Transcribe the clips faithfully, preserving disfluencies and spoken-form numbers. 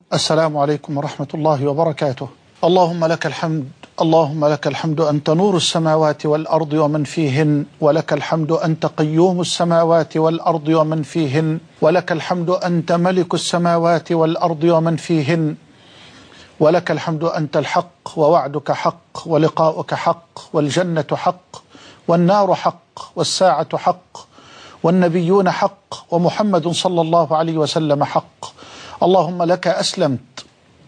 السلام عليكم ورحمة الله وبركاته. اللهم لك الحمد، اللهم لك الحمد أنت نور السماوات والأرض ومن فيهن، ولك الحمد أنت قيوم السماوات والأرض ومن فيهن، ولك الحمد أنت ملك السماوات والأرض ومن فيهن، ولك الحمد أنت الحق ووعدك حق ولقاؤك حق والجنة حق والنار حق والساعة حق والنبيون حق ومحمد صلى الله عليه وسلم حق. اللهم لك أسلمت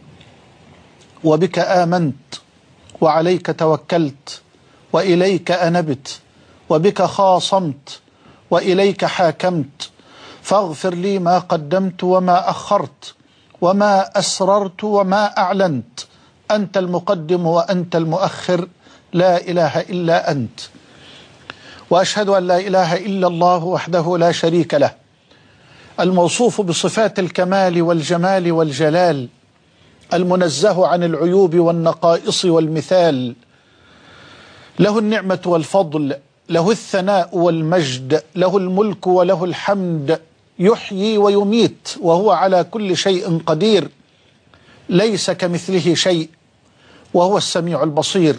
وبك آمنت وعليك توكلت وإليك أنبت وبك خاصمت وإليك حاكمت، فاغفر لي ما قدمت وما أخرت وما أسررت وما أعلنت، أنت المقدم وأنت المؤخر، لا إله إلا أنت. وأشهد أن لا إله إلا الله وحده لا شريك له، الموصوف بصفات الكمال والجمال والجلال، المنزه عن العيوب والنقائص والمثال، له النعمة والفضل، له الثناء والمجد، له الملك وله الحمد، يحيي ويميت وهو على كل شيء قدير، ليس كمثله شيء وهو السميع البصير.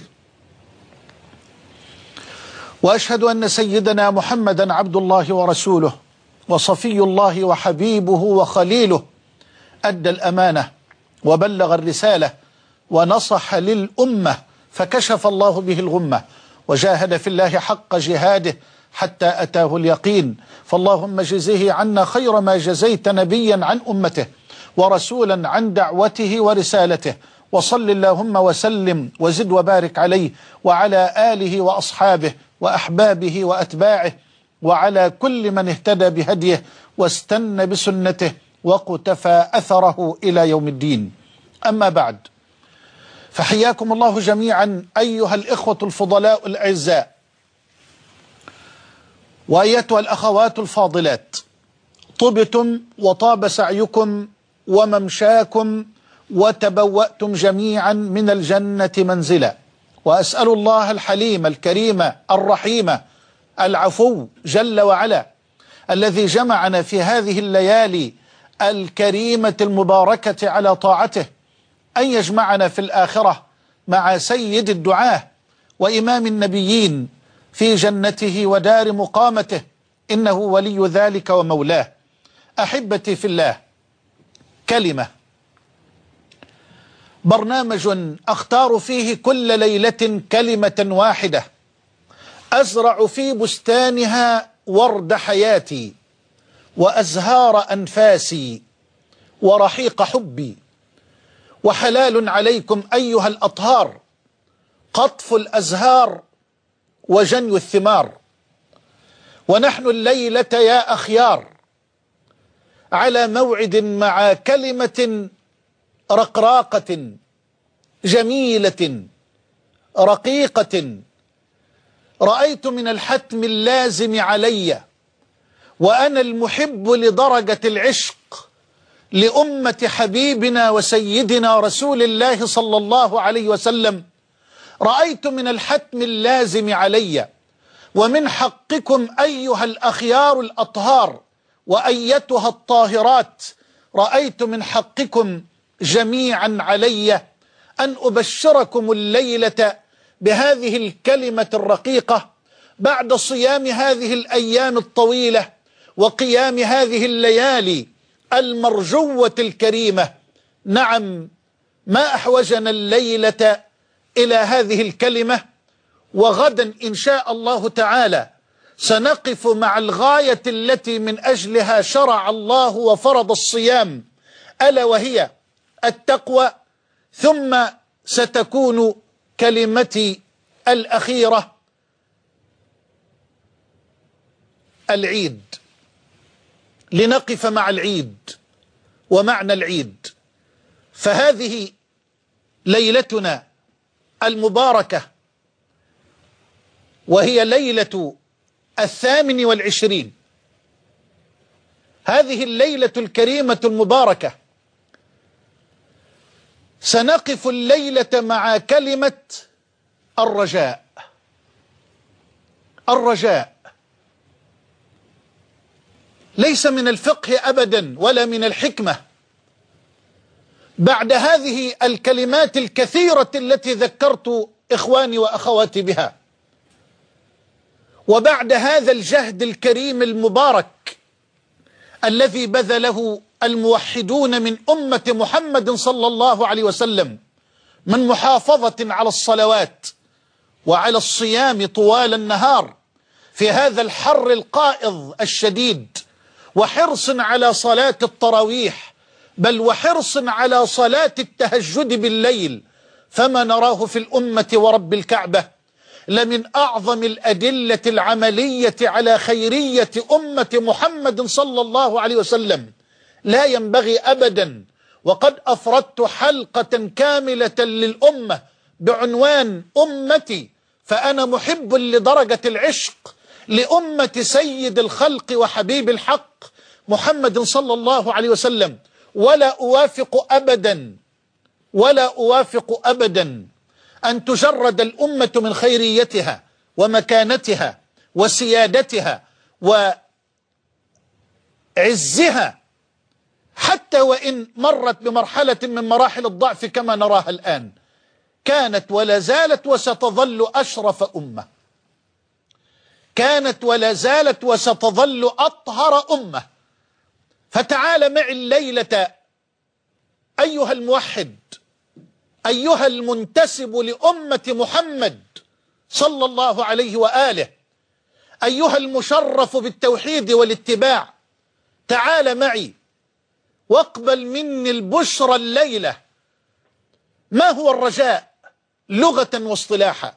وأشهد أن سيدنا محمدا عبد الله ورسوله وصفي الله وحبيبه وخليله، أدى الأمانة وبلغ الرسالة ونصح للأمة، فكشف الله به الغمة وجاهد في الله حق جهاده حتى أتاه اليقين. فاللهم جزه عنا خير ما جزيت نبيا عن أمته ورسولا عن دعوته ورسالته، وصل اللهم وسلم وزد وبارك عليه وعلى آله وأصحابه وأحبابه وأتباعه وعلى كل من اهتدى بهديه واستنى بسنته وقتفى أثره إلى يوم الدين. أما بعد، فحياكم الله جميعا أيها الإخوة الفضلاء الأعزاء، وأيتها الأخوات الفاضلات، طبتم وطاب سعيكم وممشاكم وتبوأتم جميعا من الجنة منزلا، وأسأل الله الحليم الكريم الرحيم العفو جل وعلا الذي جمعنا في هذه الليالي الكريمة المباركة على طاعته أن يجمعنا في الآخرة مع سيد الدعاة وإمام النبيين في جنته ودار مقامته، إنه ولي ذلك ومولاه. أحبتي في الله، كلمة، برنامج أختار فيه كل ليلة كلمة واحدة أزرع في بستانها ورد حياتي وأزهار أنفاسي ورحيق حبي. وحلال عليكم أيها الأطهار قطف الأزهار وجني الثمار. ونحن الليلة يا أخيار على موعد مع كلمة رقراقة جميلة رقيقة، رأيت من الحتم اللازم علي وأنا المحب لدرجة العشق لأمة حبيبنا وسيدنا رسول الله صلى الله عليه وسلم، رأيت من الحتم اللازم علي ومن حقكم أيها الأخيار الأطهار وأيتها الطاهرات، رأيت من حقكم جميعا علي أن أبشركم الليلة بهذه الكلمة الرقيقة بعد صيام هذه الأيام الطويلة وقيام هذه الليالي المرجوة الكريمة. نعم، ما أحوجنا الليلة إلى هذه الكلمة. وغدا إن شاء الله تعالى سنقف مع الغاية التي من أجلها شرع الله وفرض الصيام، ألا وهي التقوى. ثم ستكون كلمتي الأخيرة العيد، لنقف مع العيد ومعنى العيد. فهذه ليلتنا المباركة، وهي ليلة الثامن والعشرين، هذه الليلة الكريمة المباركة سنقف الليلة مع كلمة الرجاء. الرجاء ليس من الفقه أبدا ولا من الحكمة بعد هذه الكلمات الكثيرة التي ذكرت إخواني وأخواتي بها، وبعد هذا الجهد الكريم المبارك الذي بذله الموحدون من أمة محمد صلى الله عليه وسلم من محافظة على الصلوات وعلى الصيام طوال النهار في هذا الحر القائض الشديد، وحرص على صلاة التراويح، بل وحرص على صلاة التهجد بالليل، فما نراه في الأمة ورب الكعبة لمن أعظم الأدلة العملية على خيرية أمة محمد صلى الله عليه وسلم. لا ينبغي أبدا، وقد أفردت حلقة كاملة للأمة بعنوان أمتي، فأنا محب لدرجة العشق لأمة سيد الخلق وحبيب الحق محمد صلى الله عليه وسلم، ولا أوافق أبدا ولا أوافق أبدا أن تجرد الأمة من خيريتها ومكانتها وسيادتها وعزها، حتى وإن مرت بمرحلة من مراحل الضعف كما نراها الآن. كانت ولا زالت وستظل أشرف أمة، كانت ولا زالت وستظل أطهر أمة. فتعال معي الليلة أيها الموحد، أيها المنتسب لأمة محمد صلى الله عليه وآله، أيها المشرف بالتوحيد والاتباع، تعال معي واقبل مني البشرى الليلة. ما هو الرجاء لغة واصطلاحا؟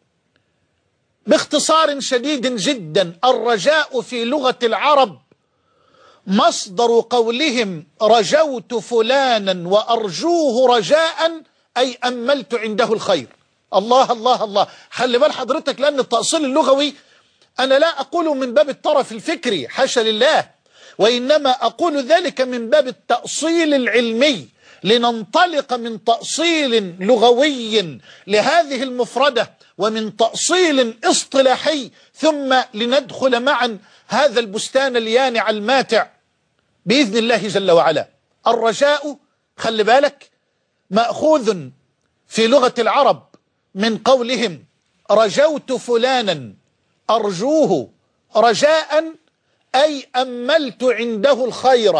باختصار شديد جدا، الرجاء في لغة العرب مصدر قولهم رجوت فلانا وأرجوه رجاء، أي أملت عنده الخير. الله الله الله، خلي بال حضرتك، لأن التأصيل اللغوي أنا لا أقول من باب الطرف الفكري، حاشا لله، وإنما أقول ذلك من باب التأصيل العلمي، لننطلق من تأصيل لغوي لهذه المفردة ومن تأصيل اصطلاحي، ثم لندخل معا هذا البستان اليانع الماتع بإذن الله جل وعلا. الرجاء خلي بالك مأخوذ في لغة العرب من قولهم رجوت فلانا أرجوه رجاء، أي أملت عنده الخير.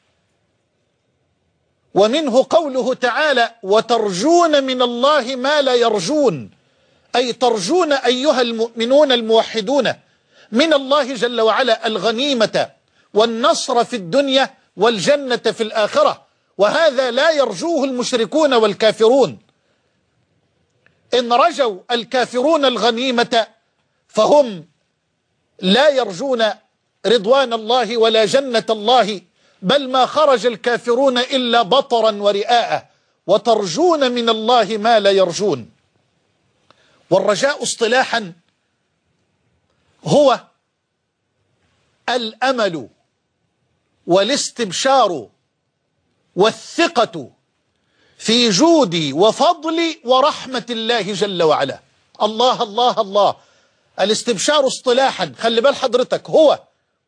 ومنه قوله تعالى وترجون من الله ما لا يرجون، أي ترجون أيها المؤمنون الموحدون من الله جل وعلا الغنيمة والنصر في الدنيا والجنة في الآخرة، وهذا لا يرجوه المشركون والكافرون. إن رجوا الكافرون الغنيمة فهم لا يرجون رضوان الله ولا جنة الله، بل ما خرج الكافرون إلا بطرا ورئاء، وترجون من الله ما لا يرجون. والرجاء اصطلاحا هو الأمل والاستبشار والثقة في جود وفضل ورحمة الله جل وعلا. الله الله الله، الاستبشار اصطلاحا خلي بال حضرتك هو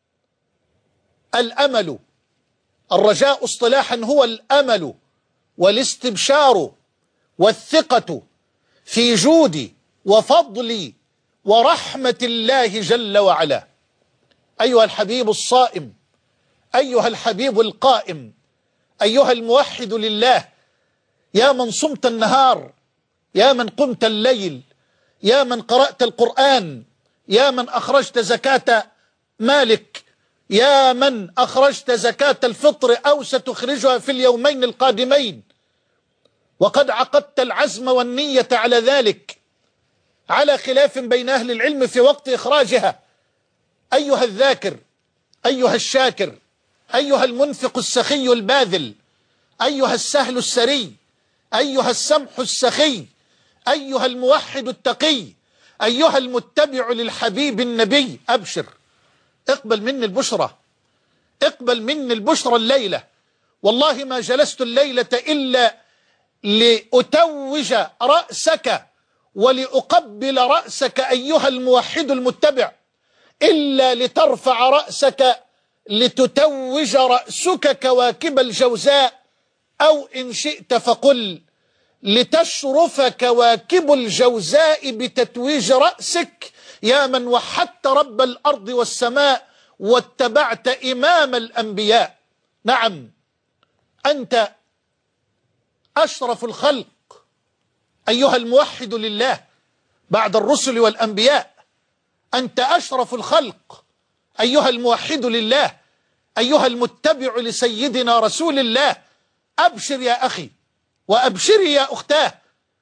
الأمل، الرجاء اصطلاحا هو الأمل والاستبشار والثقة في جود وفضل ورحمة الله جل وعلا. أيها الحبيب الصائم، أيها الحبيب القائم، أيها الموحد لله، يا من صمت النهار، يا من قمت الليل، يا من قرأت القرآن، يا من أخرجت زكاة مالك، يا من أخرجت زكاة الفطر أو ستخرجها في اليومين القادمين، وقد عقدت العزم والنية على ذلك على خلاف بين أهل العلم في وقت إخراجها. أيها الذاكر، أيها الشاكر، أيها المنفق السخي الباذل، أيها السهل السري، أيها السمح السخي، أيها الموحد التقي، أيها المتبع للحبيب النبي، أبشر، اقبل مني البشرى، اقبل مني البشرى الليلة. والله ما جلست الليلة إلا لأتوج رأسك ولأقبل رأسك أيها الموحد المتبع، إلا لترفع رأسك لتتوج رأسك كواكب الجوزاء أو إن شئت فقل لتشرف كواكب الجوزاء بتتويج رأسك يا من وحدت رب الأرض والسماء واتبعت إمام الأنبياء. نعم، أنت أشرف الخلق أيها الموحد لله بعد الرسل والأنبياء، أنت أشرف الخلق أيها الموحد لله، أيها المتبع لسيدنا رسول الله. أبشر يا أخي وأبشري يا أختاه،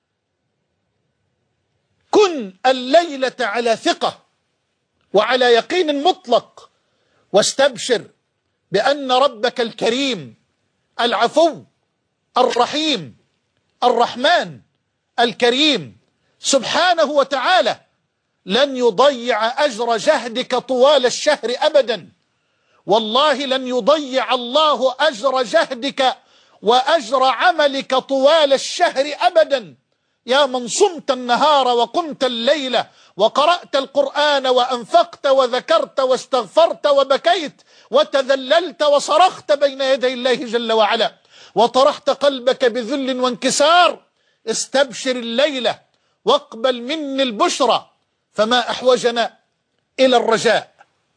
كن الليلة على ثقة وعلى يقين مطلق، واستبشر بأن ربك الكريم العفو الرحيم الرحمن الكريم سبحانه وتعالى لن يضيع أجر جهدك طوال الشهر أبدا. والله لن يضيع الله أجر جهدك وأجر عملك طوال الشهر أبدا. يا من صمت النهار وقمت الليل وقرأت القرآن وأنفقت وذكرت واستغفرت وبكيت وتذللت وصرخت بين يدي الله جل وعلا وطرحت قلبك بذل وانكسار، استبشر الليلة واقبل مني البشرى، فما أحوجنا إلى الرجاء.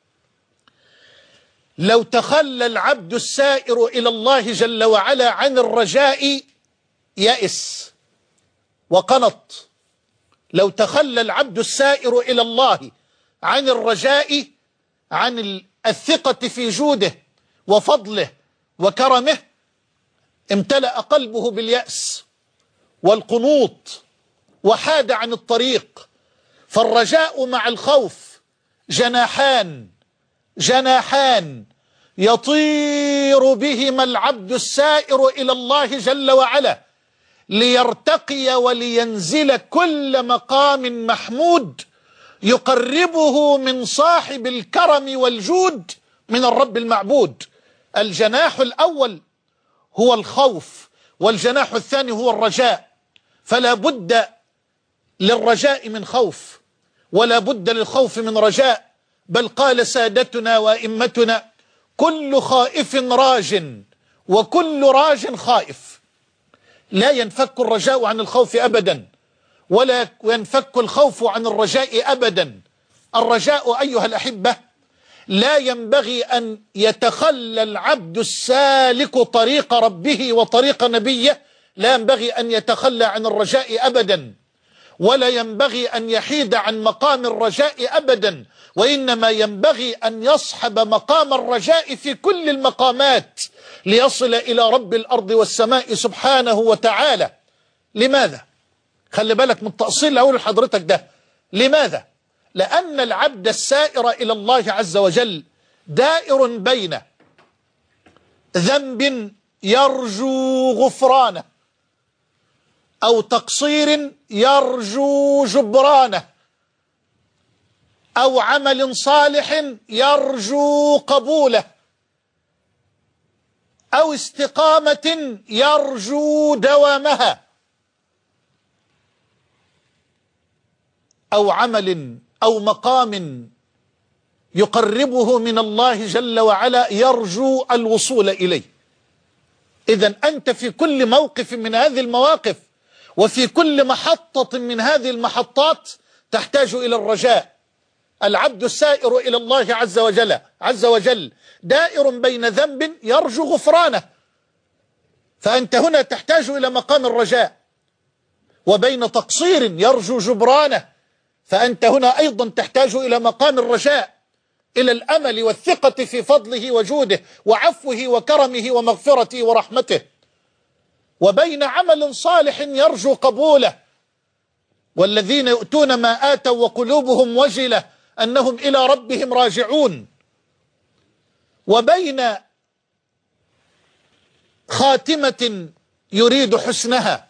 لو تخلى العبد السائر إلى الله جل وعلا عن الرجاء يأس وقنط. لو تخلى العبد السائر إلى الله عن الرجاء، عن الثقة في جوده وفضله وكرمه، امتلأ قلبه باليأس والقنوط وحاد عن الطريق. فالرجاء مع الخوف جناحان جناحان يطير بهما العبد السائر إلى الله جل وعلا ليرتقي ولينزل كل مقام محمود يقربه من صاحب الكرم والجود من الرب المعبود. الجناح الأول هو الخوف، والجناح الثاني هو الرجاء. فلا بد للرجاء من خوف، ولا بد للخوف من رجاء. بل قال سادتنا وإمتنا: كل خائف راج وكل راج خائف. لا ينفك الرجاء عن الخوف أبدا، ولا ينفك الخوف عن الرجاء أبدا. الرجاء أيها الأحبة لا ينبغي أن يتخلى العبد السالك طريق ربه وطريق نبيه، لا ينبغي أن يتخلى عن الرجاء أبدا، ولا ينبغي أن يحيد عن مقام الرجاء أبدا، وإنما ينبغي أن يصحب مقام الرجاء في كل المقامات ليصل إلى رب الأرض والسماء سبحانه وتعالى. لماذا؟ خلي بالك من التأصيل اللي أقول لحضرتك ده. لماذا؟ لأن العبد السائر إلى الله عز وجل دائر بين ذنب يرجو غفرانه أو تقصير يرجو جبرانه أو عمل صالح يرجو قبوله أو استقامة يرجو دوامها أو عمل أو مقام يقربه من الله جل وعلا يرجو الوصول إليه. إذن أنت في كل موقف من هذه المواقف وفي كل محطة من هذه المحطات تحتاج إلى الرجاء. العبد السائر إلى الله عز وجل عز وجل دائر بين ذنب يرجو غفرانه، فأنت هنا تحتاج إلى مقام الرجاء، وبين تقصير يرجو جبرانه، فأنت هنا أيضا تحتاج إلى مقام الرجاء، إلى الأمل والثقة في فضله وجوده وعفوه وكرمه ومغفرته ورحمته، وبين عمل صالح يرجو قبوله، والذين يؤتون ما آتوا وقلوبهم وجلة أنهم إلى ربهم راجعون، وبين خاتمة يريد حسنها،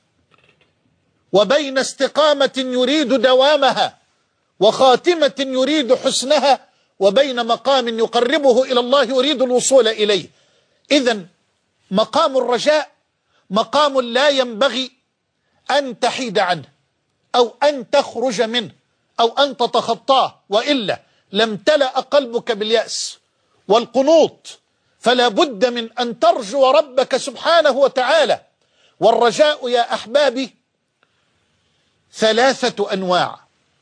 وبين استقامة يريد دوامها، وخاتمة يريد حسنها، وبين مقام يقربه إلى الله يريد الوصول إليه. إذن مقام الرجاء مقام لا ينبغي أن تحيد عنه أو أن تخرج منه أو أن تتخطاه، وإلا لم تلأ قلبك باليأس والقنوط. فلا بد من أن ترجو ربك سبحانه وتعالى. والرجاء يا أحبابي ثلاثة أنواع.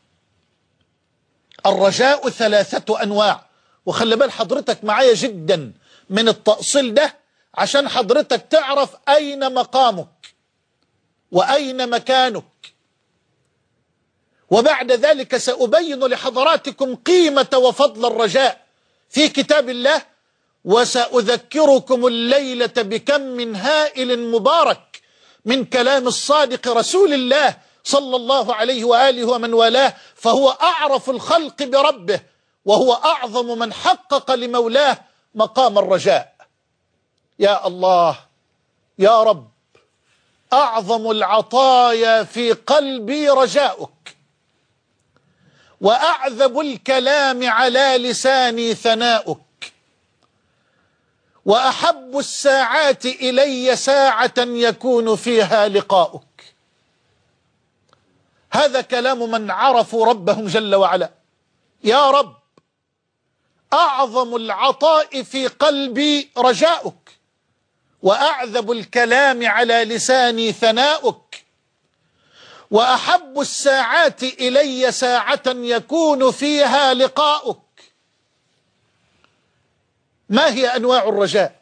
الرجاء ثلاثة أنواع، وخلي بال حضرتك معايا جدا من التأصيل ده عشان حضرتك تعرف أين مقامك وأين مكانك. وبعد ذلك سأبين لحضراتكم قيمة وفضل الرجاء في كتاب الله، وسأذكركم الليلة بكم من هائل مبارك من كلام الصادق رسول الله صلى الله عليه وآله ومن والاه، فهو أعرف الخلق بربه وهو أعظم من حقق لمولاه مقام الرجاء. يا الله يا رب، أعظم العطايا في قلبي رجاؤك، وأعذب الكلام على لساني ثناؤك، وأحب الساعات إلي ساعة يكون فيها لقاؤك. هذا كلام من عرفوا ربهم جل وعلا. يا رب، أعظم العطاء في قلبي رجاؤك، وأعذب الكلام على لساني ثناؤك، وأحب الساعات إلي ساعة يكون فيها لقاؤك. ما هي أنواع الرجاء؟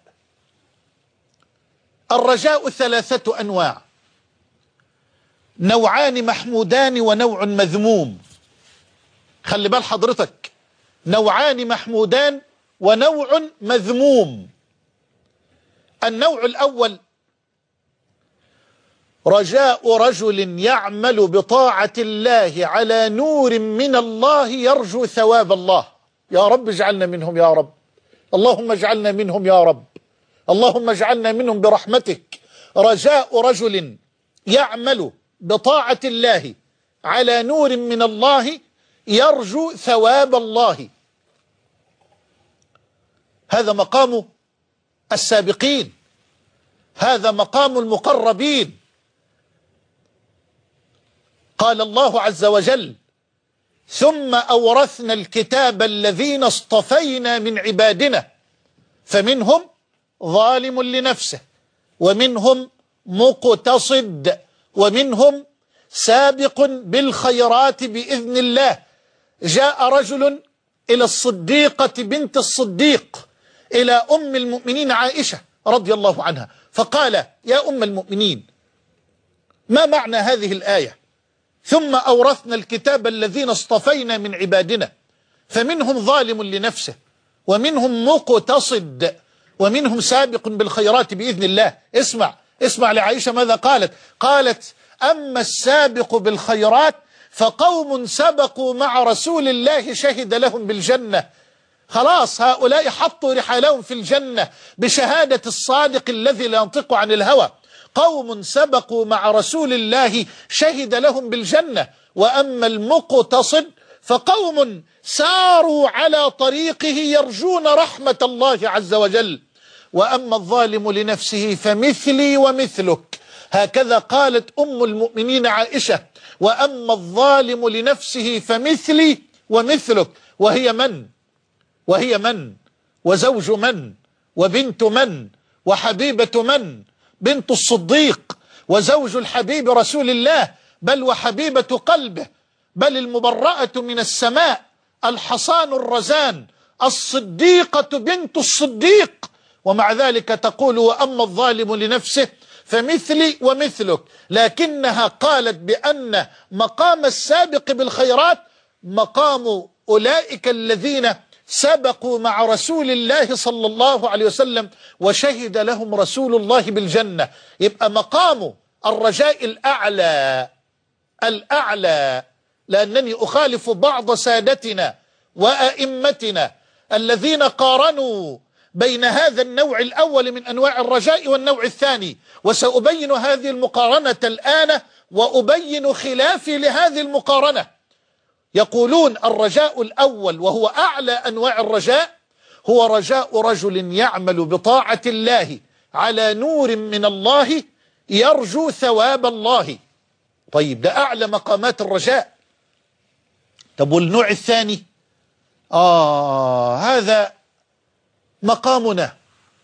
الرجاء ثلاثة أنواع، نوعان محمودان ونوع مذموم. خلي بال حضرتك، نوعان محمودان ونوع مذموم. النوع الأول رجاء رجل يعمل بطاعة الله على نور من الله يرجو ثواب الله. يا رب اجعلنا منهم يا رب، اللهم اجعلنا منهم يا رب، اللهم اجعلنا منهم برحمتك. رجاء رجل يعمل بطاعة الله على نور من الله يرجو ثواب الله. هذا مقام السابقين، هذا مقام المقربين. قال الله عز وجل: ثم أورثنا الكتاب الذين اصطفينا من عبادنا فمنهم ظالم لنفسه ومنهم مقتصد ومنهم سابق بالخيرات بإذن الله. جاء رجل إلى الصديقة بنت الصديق، إلى أم المؤمنين عائشة رضي الله عنها، فقال: يا أم المؤمنين، ما معنى هذه الآية؟ ثم أورثنا الكتاب الذين اصطفينا من عبادنا فمنهم ظالم لنفسه ومنهم مقتصد ومنهم سابق بالخيرات بإذن الله. اسمع اسمع لعائشة ماذا قالت. قالت: أما السابق بالخيرات فقوم سبقوا مع رسول الله شهد لهم بالجنة. خلاص، هؤلاء حطوا رحالهم في الجنة بشهادة الصادق الذي لا ينطق عن الهوى. قوم سبقوا مع رسول الله شهد لهم بالجنة. وأما المقتصد فقوم ساروا على طريقه يرجون رحمة الله عز وجل. وأما الظالم لنفسه فمثلي ومثلك. هكذا قالت أم المؤمنين عائشة: وأما الظالم لنفسه فمثلي ومثلك. وهي من؟ وهي من؟ وزوج من؟ وبنت من؟ وحبيبة من؟ بنت الصديق وزوج الحبيب رسول الله، بل وحبيبة قلبه، بل المبرأة من السماء، الحصان الرزان، الصديقة بنت الصديق. ومع ذلك تقول: وأما الظالم لنفسه فمثلي ومثلك. لكنها قالت بأن مقام السابق بالخيرات مقام أولئك الذين سبقوا مع رسول الله صلى الله عليه وسلم وشهد لهم رسول الله بالجنة. يبقى مقام الرجاء الأعلى الأعلى، لأنني أخالف بعض سادتنا وأئمتنا الذين قارنوا بين هذا النوع الأول من أنواع الرجاء والنوع الثاني، وسأبين هذه المقارنة الآن وأبين خلافي لهذه المقارنة. يقولون الرجاء الأول وهو أعلى أنواع الرجاء هو رجاء رجل يعمل بطاعة الله على نور من الله يرجو ثواب الله. طيب، ده أعلى مقامات الرجاء. طب والنوع الثاني؟ آه هذا مقامنا،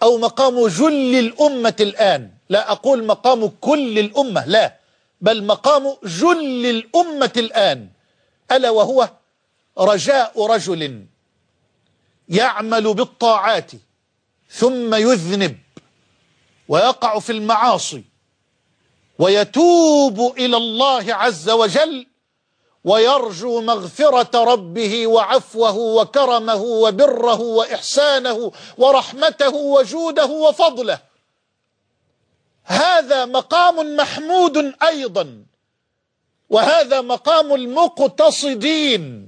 أو مقام جل الأمة الآن، لا أقول مقام كل الأمة، لا، بل مقام جل الأمة الآن، ألا وهو رجاء رجل يعمل بالطاعات ثم يذنب ويقع في المعاصي ويتوب إلى الله عز وجل ويرجو مغفرة ربه وعفوه وكرمه وبره وإحسانه ورحمته وجوده وفضله. هذا مقام محمود أيضا، وهذا مقام المقتصدين.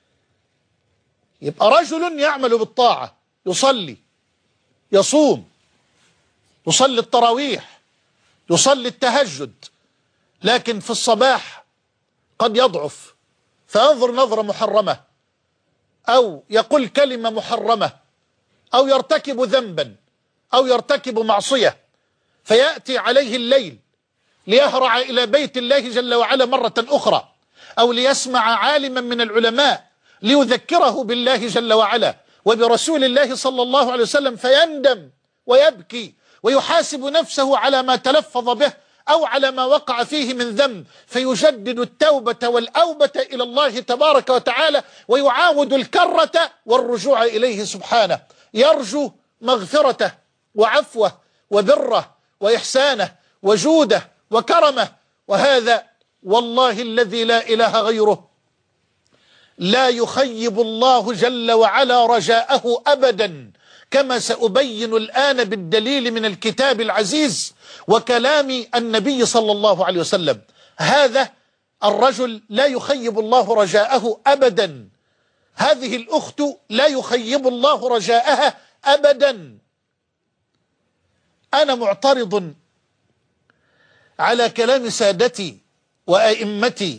يبقى رجل يعمل بالطاعة، يصلي، يصوم، يصلي التراويح، يصلي التهجد، لكن في الصباح قد يضعف فينظر نظرة محرمة، أو يقول كلمة محرمة، أو يرتكب ذنبا، أو يرتكب معصية، فيأتي عليه الليل ليهرع إلى بيت الله جل وعلا مرة أخرى، أو ليسمع عالما من العلماء ليذكره بالله جل وعلا وبرسول الله صلى الله عليه وسلم، فيندم ويبكي ويحاسب نفسه على ما تلفظ به أو على ما وقع فيه من ذنب، فيجدد التوبة والأوبة إلى الله تبارك وتعالى، ويعاود الكرة والرجوع إليه سبحانه، يرجو مغفرته وعفوه وبره وإحسانه وجوده وكرمه. وهذا والله الذي لا إله غيره لا يخيب الله جل وعلا رجاءه أبدا، كما سأبين الآن بالدليل من الكتاب العزيز وكلام النبي صلى الله عليه وسلم. هذا الرجل لا يخيب الله رجاءه أبدا، هذه الأخت لا يخيب الله رجاءها أبدا. أنا معترض على كلام سادتي وأئمتي،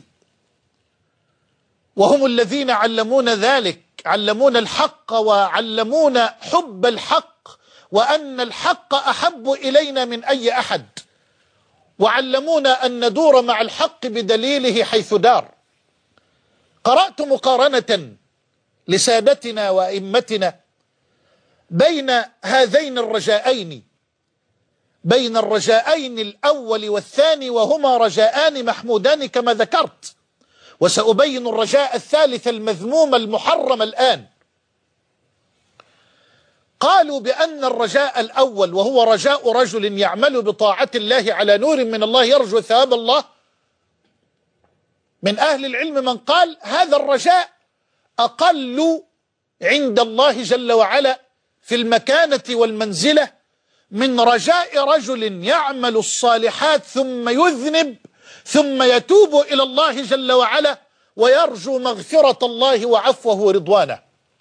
وهم الذين علمونا ذلك، علمونا الحق وعلمونا حب الحق، وأن الحق أحب إلينا من أي أحد، وعلمونا أن ندور مع الحق بدليله حيث دار. قرأت مقارنة لسادتنا وأئمتنا بين هذين الرجاءين، بين الرجاءين الأول والثاني، وهما رجاءان محمودان كما ذكرت، وسأبين الرجاء الثالث المذموم المحرم الآن. قالوا بأن الرجاء الأول وهو رجاء رجل يعمل بطاعة الله على نور من الله يرجو ثواب الله، من أهل العلم من قال هذا الرجاء أقل عند الله جل وعلا في المكانة والمنزلة من رجاء رجل يعمل الصالحات ثم يذنب ثم يتوب إلى الله جل وعلا ويرجو مغفرة الله وعفوه ورضوانه.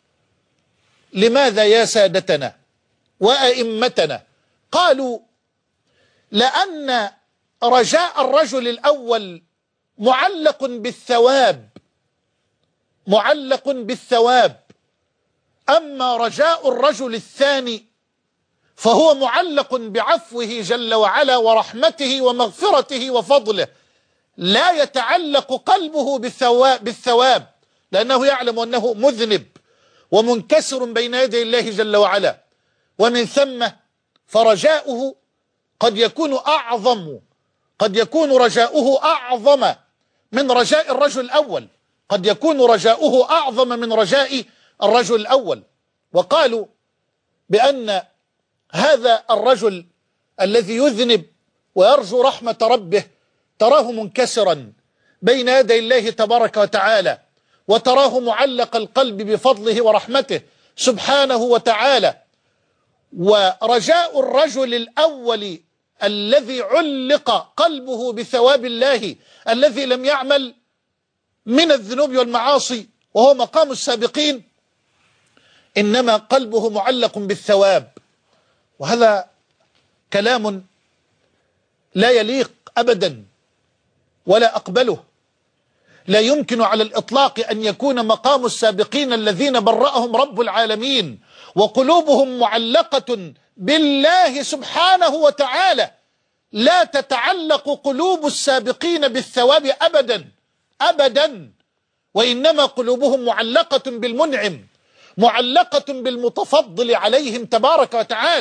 لماذا يا سادتنا وأئمتنا؟ قالوا لأن رجاء الرجل الأول معلق بالثواب، معلق بالثواب، أما رجاء الرجل الثاني فهو معلق بعفوه جل وعلا ورحمته ومغفرته وفضله، لا يتعلق قلبه بالثواب, بالثواب لأنه يعلم أنه مذنب ومنكسر بين يدي الله جل وعلا. ومن ثم فرجاؤه قد يكون أعظم، قد يكون رجاؤه أعظم من رجاء الرجل الأول، قد يكون رجاؤه أعظم من رجاء الرجل الأول. وقالوا بأن هذا الرجل الذي يذنب ويرجو رحمة ربه تراه منكسرا بين يدي الله تبارك وتعالى، وتراه معلق القلب بفضله ورحمته سبحانه وتعالى. ورجاء الرجل الأول الذي علق قلبه بثواب الله الذي لم يعمل من الذنوب والمعاصي وهو مقام السابقين، إنما قلبه معلق بالثواب. وهذا كلام لا يليق أبدا ولا أقبله. لا يمكن على الإطلاق أن يكون مقام السابقين الذين برأهم رب العالمين وقلوبهم معلقة بالله سبحانه وتعالى، لا تتعلق قلوب السابقين بالثواب أبدا أبدا، وإنما قلوبهم معلقة بالمنعم، معلقة بالمتفضل عليهم تبارك وتعالى.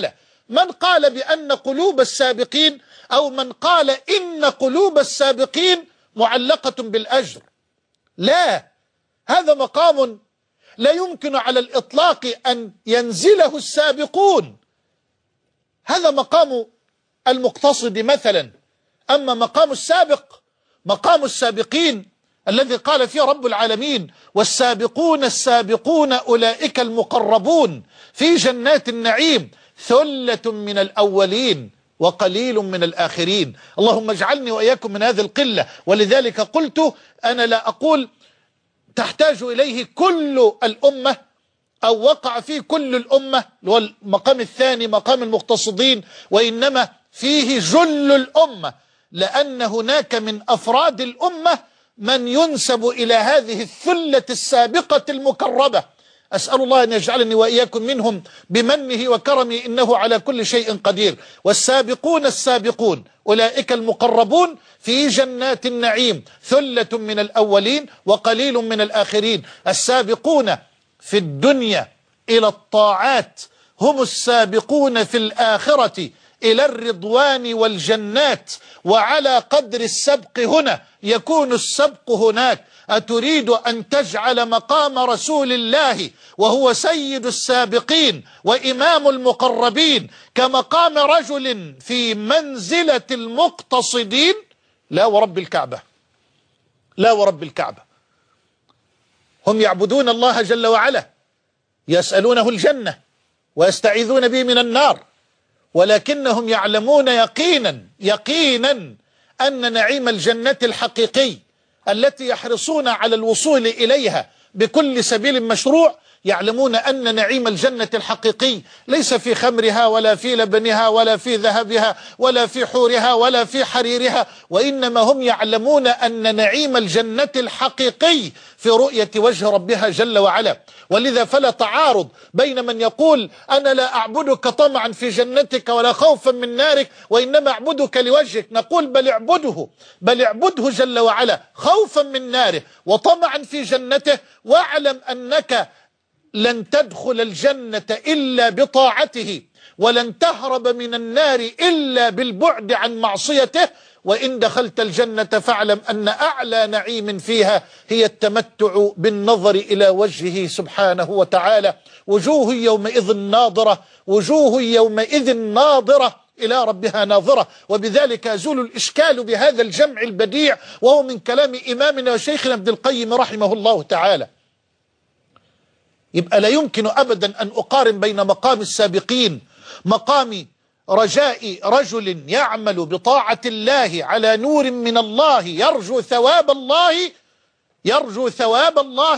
من قال بأن قلوب السابقين أو من قال إن قلوب السابقين معلقة بالأجر. لا، هذا مقام لا يمكن على الإطلاق أن ينزله السابقون، هذا مقام المقتصد مثلا. أما مقام السابق، مقام السابقين الذي قال فيه رب العالمين: والسابقون السابقون أولئك المقربون في جنات النعيم ثلة من الأولين وقليل من الآخرين. اللهم اجعلني وإياكم من هذه القلة. ولذلك قلت أنا لا أقول تحتاج إليه كل الأمة أو وقع فيه كل الأمة، والمقام الثاني مقام المقتصدين، وإنما فيه جل الأمة، لأن هناك من أفراد الأمة من ينسب إلى هذه الثلة السابقة المكربة. أسأل الله أن يجعلني وإياكم منهم بمنه وكرمه، إنه على كل شيء قدير. والسابقون السابقون أولئك المقربون في جنات النعيم ثلة من الأولين وقليل من الآخرين. السابقون في الدنيا إلى الطاعات هم السابقون في الآخرة إلى الرضوان والجنات، وعلى قدر السبق هنا يكون السبق هناك. أتريد أن تجعل مقام رسول الله وهو سيد السابقين وإمام المقربين كمقام رجل في منزلة المقتصدين؟ لا ورب الكعبة، لا ورب الكعبة. هم يعبدون الله جل وعلا، يسألونه الجنة ويستعيذون به من النار، ولكنهم يعلمون يقينا يقينا أن نعيم الجنة الحقيقي التي يحرصون على الوصول إليها بكل سبيل مشروع، يعلمون أن نعيم الجنة الحقيقي ليس في خمرها ولا في لبنها ولا في ذهبها ولا في حورها ولا في حريرها، وإنما هم يعلمون أن نعيم الجنة الحقيقي في رؤية وجه ربها جل وعلا. ولذا فلا تعارض بين من يقول أنا لا أعبدك طمعا في جنتك ولا خوفا من نارك وإنما أعبدك لوجهك، نقول بل اعبده بل اعبده جل وعلا خوفا من ناره وطمعا في جنته، واعلم أنك لن تدخل الجنة إلا بطاعته، ولن تهرب من النار إلا بالبعد عن معصيته، وإن دخلت الجنة فاعلم أن أعلى نعيم فيها هي التمتع بالنظر إلى وجهه سبحانه وتعالى. وجوه يومئذ ناظرة، وجوه يومئذ ناظرة إلى ربها ناظرة. وبذلك يزول الإشكال بهذا الجمع البديع، وهو من كلام إمامنا وشيخنا ابن القيم رحمه الله تعالى. يبقى لا يمكن أبدا أن أقارن بين مقام السابقين، مقام رجاء رجل يعمل بطاعة الله على نور من الله يرجو ثواب الله يرجو ثواب الله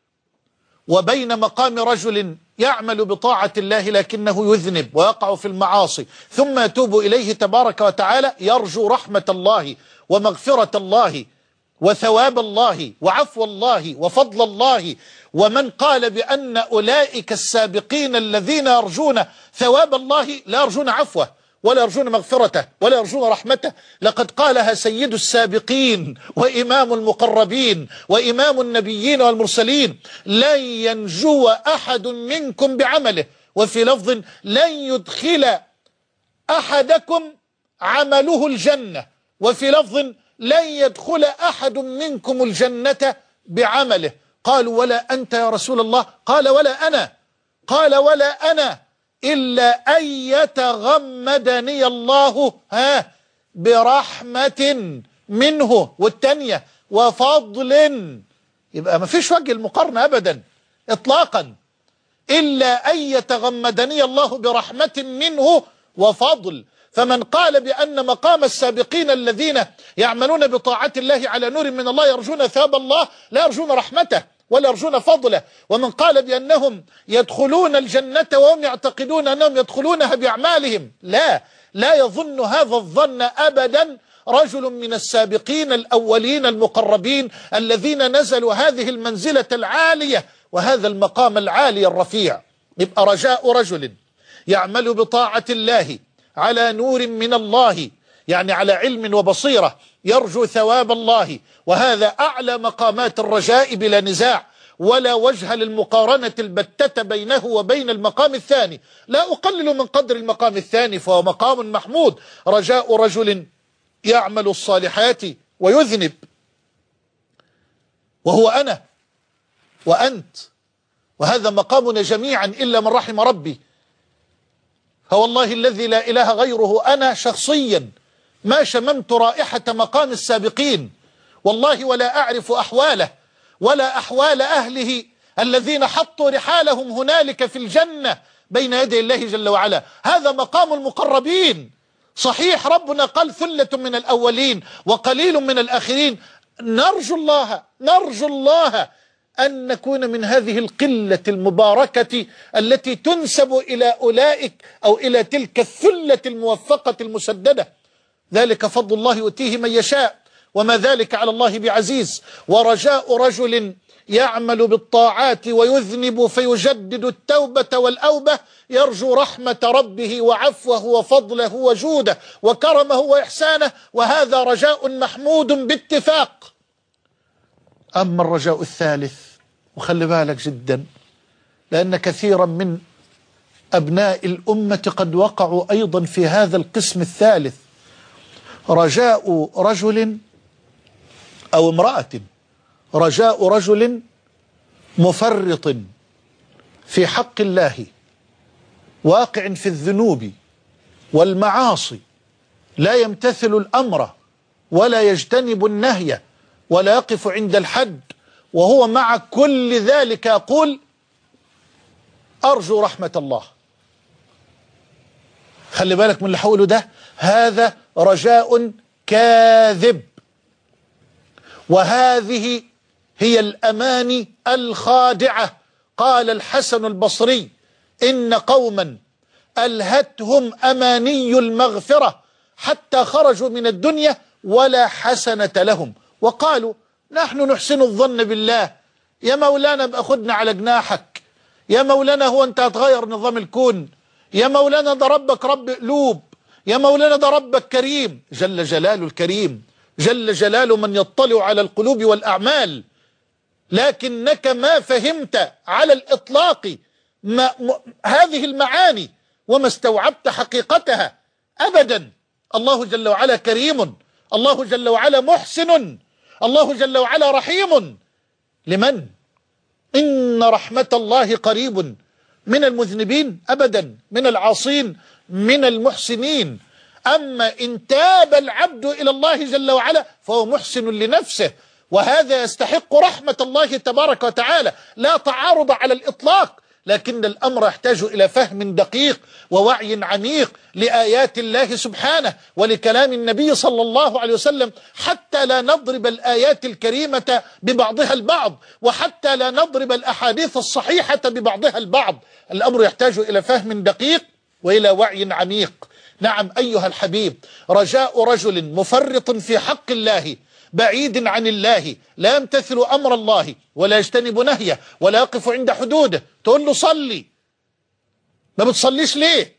وبين مقام رجل يعمل بطاعة الله لكنه يذنب ويقع في المعاصي ثم يتوب إليه تبارك وتعالى يرجو رحمة الله ومغفرة الله وثواب الله وعفو الله وفضل الله. ومن قال بأن أولئك السابقين الذين يرجون ثواب الله لا يرجون عفوه ولا يرجون مغفرته ولا يرجون رحمته، لقد قالها سيد السابقين وإمام المقربين وإمام النبيين والمرسلين: لن ينجو أحد منكم بعمله، وفي لفظ: لن يدخل أحدكم عمله الجنة، وفي لفظ: لن يدخل أحد منكم الجنة بعمله. قالوا: ولا أنت يا رسول الله؟ قال: ولا أنا. قال: ولا أنا إلا أن يتغمدني الله ها برحمة منه، والتانية وفضل. يبقى ما فيش وجه المقارنة أبدا إطلاقا، إلا أن يتغمدني الله برحمة منه وفضل. فمن قال بأن مقام السابقين الذين يعملون بطاعة الله على نور من الله يرجون ثواب الله لا يرجون رحمته ولا يرجون فضله، ومن قال بأنهم يدخلون الجنة وهم يعتقدون أنهم يدخلونها بأعمالهم، لا لا يظن هذا الظن أبدا رجل من السابقين الأولين المقربين الذين نزلوا هذه المنزلة العالية وهذا المقام العالي الرفيع. يبقى رجاء رجل يعمل بطاعة الله على نور من الله، يعني على علم وبصيرة، يرجو ثواب الله، وهذا أعلى مقامات الرجاء بلا نزاع. ولا وجه للمقارنة البتة بينه وبين المقام الثاني. لا أقلل من قدر المقام الثاني، فهو مقام محمود. رجاء رجل يعمل الصالحات ويذنب، وهو أنا وأنت، وهذا مقامنا جميعا إلا من رحم ربي. فوالله الذي لا إله غيره أنا شخصيا ما شممت رائحة مقام السابقين والله، ولا أعرف أحواله ولا أحوال أهله الذين حطوا رحالهم هنالك في الجنة بين يدي الله جل وعلا. هذا مقام المقربين. صحيح ربنا قال ثلة من الأولين وقليل من الآخرين، نرجو الله نرجو الله أن نكون من هذه القلة المباركة التي تنسب إلى أولئك أو إلى تلك الثلة الموفقة المسددة. ذلك فضل الله يؤتيه من يشاء وما ذلك على الله بعزيز. ورجاء رجل يعمل بالطاعات ويذنب فيجدد التوبة والأوبة، يرجو رحمة ربه وعفوه وفضله وجوده وكرمه وإحسانه، وهذا رجاء محمود باتفاق. أما الرجاء الثالث، وخلي بالك جدا، لأن كثيرا من أبناء الأمة قد وقعوا أيضا في هذا القسم الثالث، رجاء رجل أو امرأة، رجاء رجل مفرط في حق الله، واقع في الذنوب والمعاصي، لا يمتثل الأمر ولا يجتنب النهي ولا يقف عند الحد، وهو مع كل ذلك يقول أرجو رحمة الله. خلي بالك من اللي حوله ده، هذا رجاء كاذب، وهذه هي الأماني الخادعة. قال الحسن البصري إن قوما ألهتهم أماني المغفرة حتى خرجوا من الدنيا ولا حسنة لهم، وقالوا نحن نحسن الظن بالله، يا مولانا بأخذنا على جناحك، يا مولانا هو أنت هتغير نظام الكون، يا مولانا ده ربك رب قلوب، يا مولانا ده ربك كريم، جل جلاله الكريم، جل جلاله من يطلع على القلوب والأعمال. لكنك ما فهمت على الإطلاق ما م هذه المعاني وما استوعبت حقيقتها أبدا. الله جل وعلا كريم، الله جل وعلا محسن، الله جل وعلا رحيم. لمن؟ إن رحمة الله قريب من المذنبين أبدا، من العاصين، من المحسنين. أما إن تاب العبد إلى الله جل وعلا فهو محسن لنفسه، وهذا يستحق رحمة الله تبارك وتعالى. لا تعارض على الإطلاق، لكن الأمر يحتاج إلى فهم دقيق ووعي عميق لآيات الله سبحانه ولكلام النبي صلى الله عليه وسلم، حتى لا نضرب الآيات الكريمة ببعضها البعض، وحتى لا نضرب الأحاديث الصحيحة ببعضها البعض. الأمر يحتاج إلى فهم دقيق وإلى وعي عميق. نعم أيها الحبيب، رجاء رجل مفرط في حق الله، بعيد عن الله، لا يمتثل أمر الله ولا يجتنب نهيه ولا يقف عند حدوده، تقول له صلي، ما بتصليش ليه؟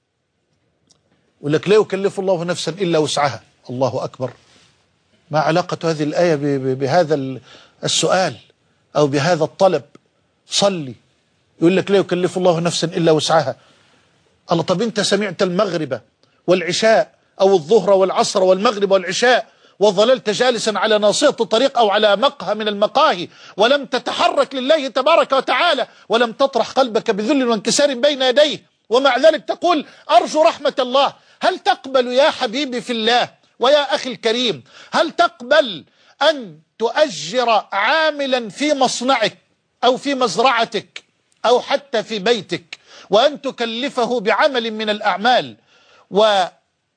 يقول لك لا يكلف الله نفسا إلا وسعها. الله أكبر، ما علاقة هذه الآية بهذا السؤال أو بهذا الطلب؟ صلي، يقول لك لا يكلف الله نفسا إلا وسعها. الله، طب أنت سمعت المغرب والعشاء أو الظهر والعصر والمغرب والعشاء وظللت جالسا على ناصية الطريق أو على مقهى من المقاهي ولم تتحرك لله تبارك وتعالى ولم تطرح قلبك بذل وانكسار بين يديه، ومع ذلك تقول أرجو رحمة الله؟ هل تقبل يا حبيبي في الله ويا أخي الكريم، هل تقبل أن تؤجر عاملا في مصنعك أو في مزرعتك أو حتى في بيتك وأن تكلفه بعمل من الأعمال، ويعمل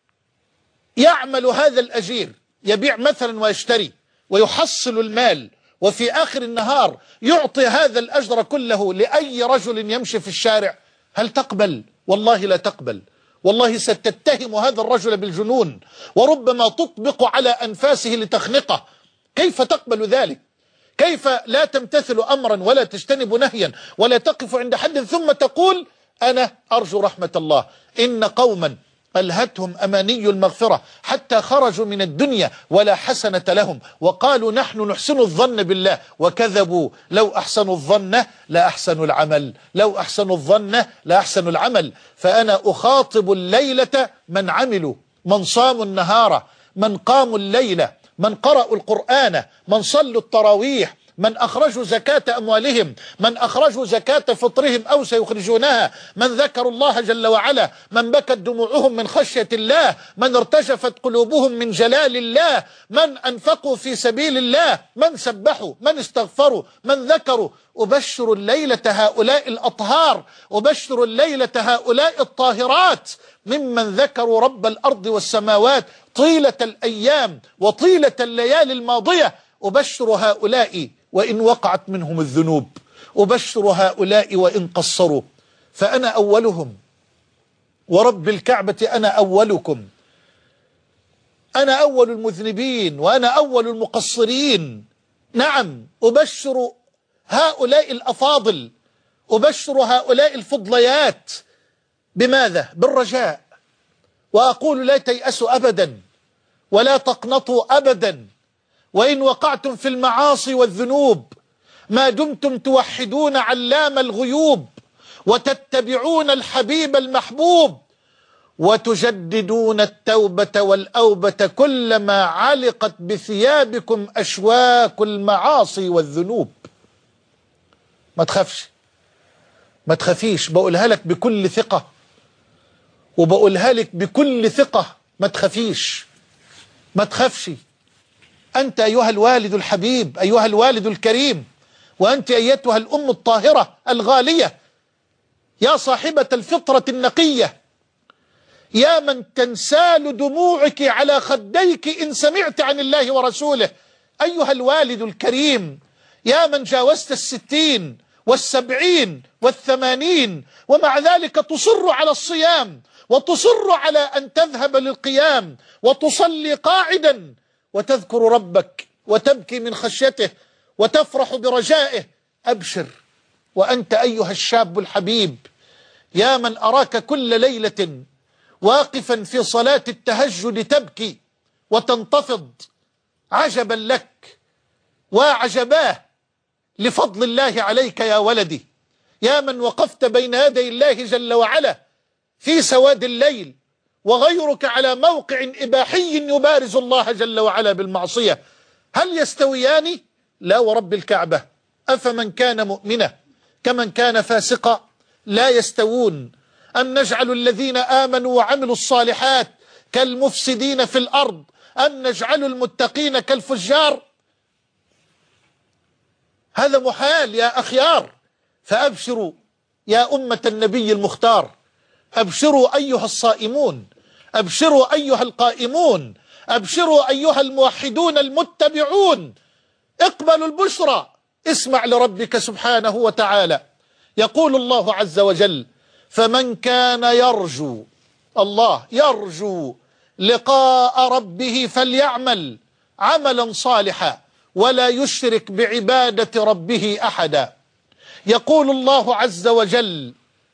هذا الأجير يبيع مثلا ويشتري ويحصل المال، وفي آخر النهار يعطي هذا الأجر كله لأي رجل يمشي في الشارع؟ هل تقبل؟ والله لا تقبل، والله ستتهم هذا الرجل بالجنون، وربما تطبق على أنفاسه لتخنقه. كيف تقبل ذلك؟ كيف لا تمتثل أمرا ولا تجتنب نهيا ولا تقف عند حد ثم تقول أنا أرجو رحمة الله؟ إن قوما ألهتهم أماني المغفرة حتى خرجوا من الدنيا ولا حسنة لهم، وقالوا نحن نحسن الظن بالله وكذبوا. لو أحسنوا الظن لا أحسنوا العمل، لو أحسنوا الظن لا أحسنوا العمل. فأنا أخاطب الليلة من عملوا، من صاموا النهار، من قاموا الليلة، من قرأوا القرآن، من صلوا التراويح، من أخرجوا زكاة أموالهم، من أخرجوا زكاة فطرهم أو سيخرجونها، من ذكروا الله جل وعلا، من بكت دموعهم من خشية الله، من ارتجفت قلوبهم من جلال الله، من أنفقوا في سبيل الله، من سبحوا، من استغفروا، من ذكروا. أبشر الليلة هؤلاء الأطهار، أبشر الليلة هؤلاء الطاهرات ممن ذكروا رب الأرض والسماوات طيلة الأيام وطيلة الليالي الماضية. أبشر هؤلاء وإن وقعت منهم الذنوب، أبشر هؤلاء وإن قصروا، فأنا أولهم ورب الكعبة أنا أولكم. أنا أول المذنبين وأنا أول المقصرين. نعم، أبشر هؤلاء الأفاضل، أبشر هؤلاء الفضليات. بماذا؟ بالرجاء. وأقول لا تيأسوا أبدا ولا تقنطوا أبدا، وإن وقعتم في المعاصي والذنوب ما دمتم توحدون علام الغيوب وتتبعون الحبيب المحبوب وتجددون التوبة والأوبة كلما علقت بثيابكم أشواك المعاصي والذنوب. ما تخافش، ما تخافيش، بقولها لك بكل ثقة، وبقولها لك بكل ثقة. ما تخافيش، ما تخافش. أنت أيها الوالد الحبيب، أيها الوالد الكريم، وأنت أيتها الأم الطاهرة الغالية، يا صاحبة الفطرة النقية، يا من تنسال دموعك على خديك إن سمعت عن الله ورسوله، أيها الوالد الكريم، يا من جاوزت الستين والسبعين والثمانين ومع ذلك تصر على الصيام وتصر على أن تذهب للقيام وتصلي قاعدا وتذكر ربك وتبكي من خشيته وتفرح برجائه. أبشر. وأنت أيها الشاب الحبيب، يا من أراك كل ليلة واقفا في صلاة التهجد تبكي وتنتفض، عجبا لك وعجباه لفضل الله عليك يا ولدي، يا من وقفت بين يدي الله جل وعلا في سواد الليل وغيرك على موقع إباحي يبارز الله جل وعلا بالمعصية. هل يستويان؟ لا ورب الكعبة. أفمن كان مؤمنا كمن كان فاسقا لا يستوون. أم نجعل الذين آمنوا وعملوا الصالحات كالمفسدين في الأرض أم نجعل المتقين كالفجار؟ هذا محال يا أخيار. فأبشروا يا أمة النبي المختار، أبشروا أيها الصائمون، أبشروا أيها القائمون، أبشروا أيها الموحدون المتبعون، اقبلوا البشرى. اسمع لربك سبحانه وتعالى، يقول الله عز وجل: فمن كان يرجو الله يرجو لقاء ربه فليعمل عملا صالحا ولا يشرك بعبادة ربه أحدا. يقول الله عز وجل: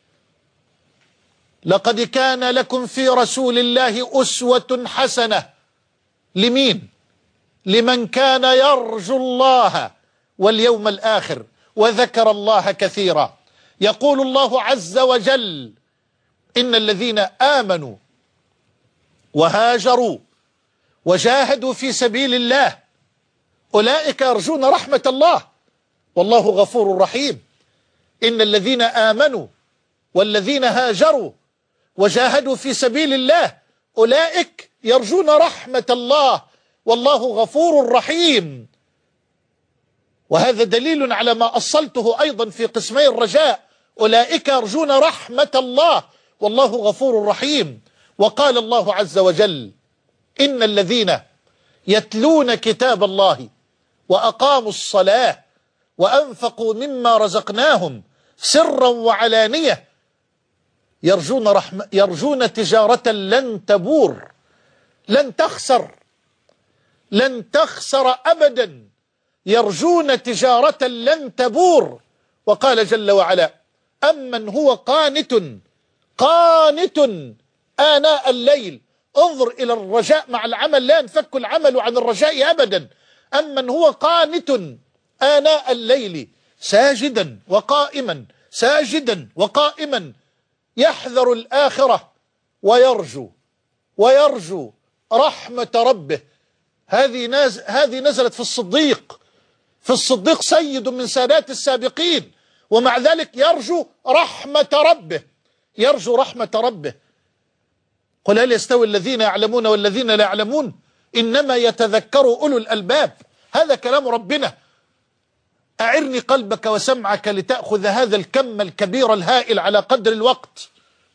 لقد كان لكم في رسول الله أسوة حسنة. لمين؟ لمن كان يرجو الله واليوم الآخر وذكر الله كثيرا. يقول الله عز وجل: إن الذين آمنوا وهاجروا وجاهدوا في سبيل الله أولئك يرجون رحمة الله والله غفور رحيم. إن الذين آمنوا والذين هاجروا وجاهدوا في سبيل الله أولئك يرجون رحمة الله والله غفور رحيم. وهذا دليل على ما أصلته أيضا في قسمي الرجاء: أولئك يرجون رحمة الله والله غفور رحيم. وقال الله عز وجل: إن الذين يتلون كتاب الله وأقاموا الصلاة وأنفقوا مما رزقناهم سرا وعلانية يرجون, رحمة يرجون تجارة لن تبور، لن تخسر، لن تخسر أبدا، يرجون تجارة لن تبور. وقال جل وعلا: أمن هو قانت قانت آناء الليل. انظر إلى الرجاء مع العمل، لا ينفك العمل عن الرجاء أبدا. أمن هو قانت آناء الليل ساجدا وقائما ساجدا وقائما يحذر الآخرة ويرجو ويرجو رحمة ربه. هذه ناز هذه نزلت في الصديق، في الصديق سيد من سادات السابقين، ومع ذلك يرجو رحمة ربه، يرجو رحمة ربه. قل هل يستوي الذين يعلمون والذين لا يعلمون إنما يتذكر أولو الألباب. هذا كلام ربنا. أعرني قلبك وسمعك لتأخذ هذا الكم الكبير الهائل على قدر الوقت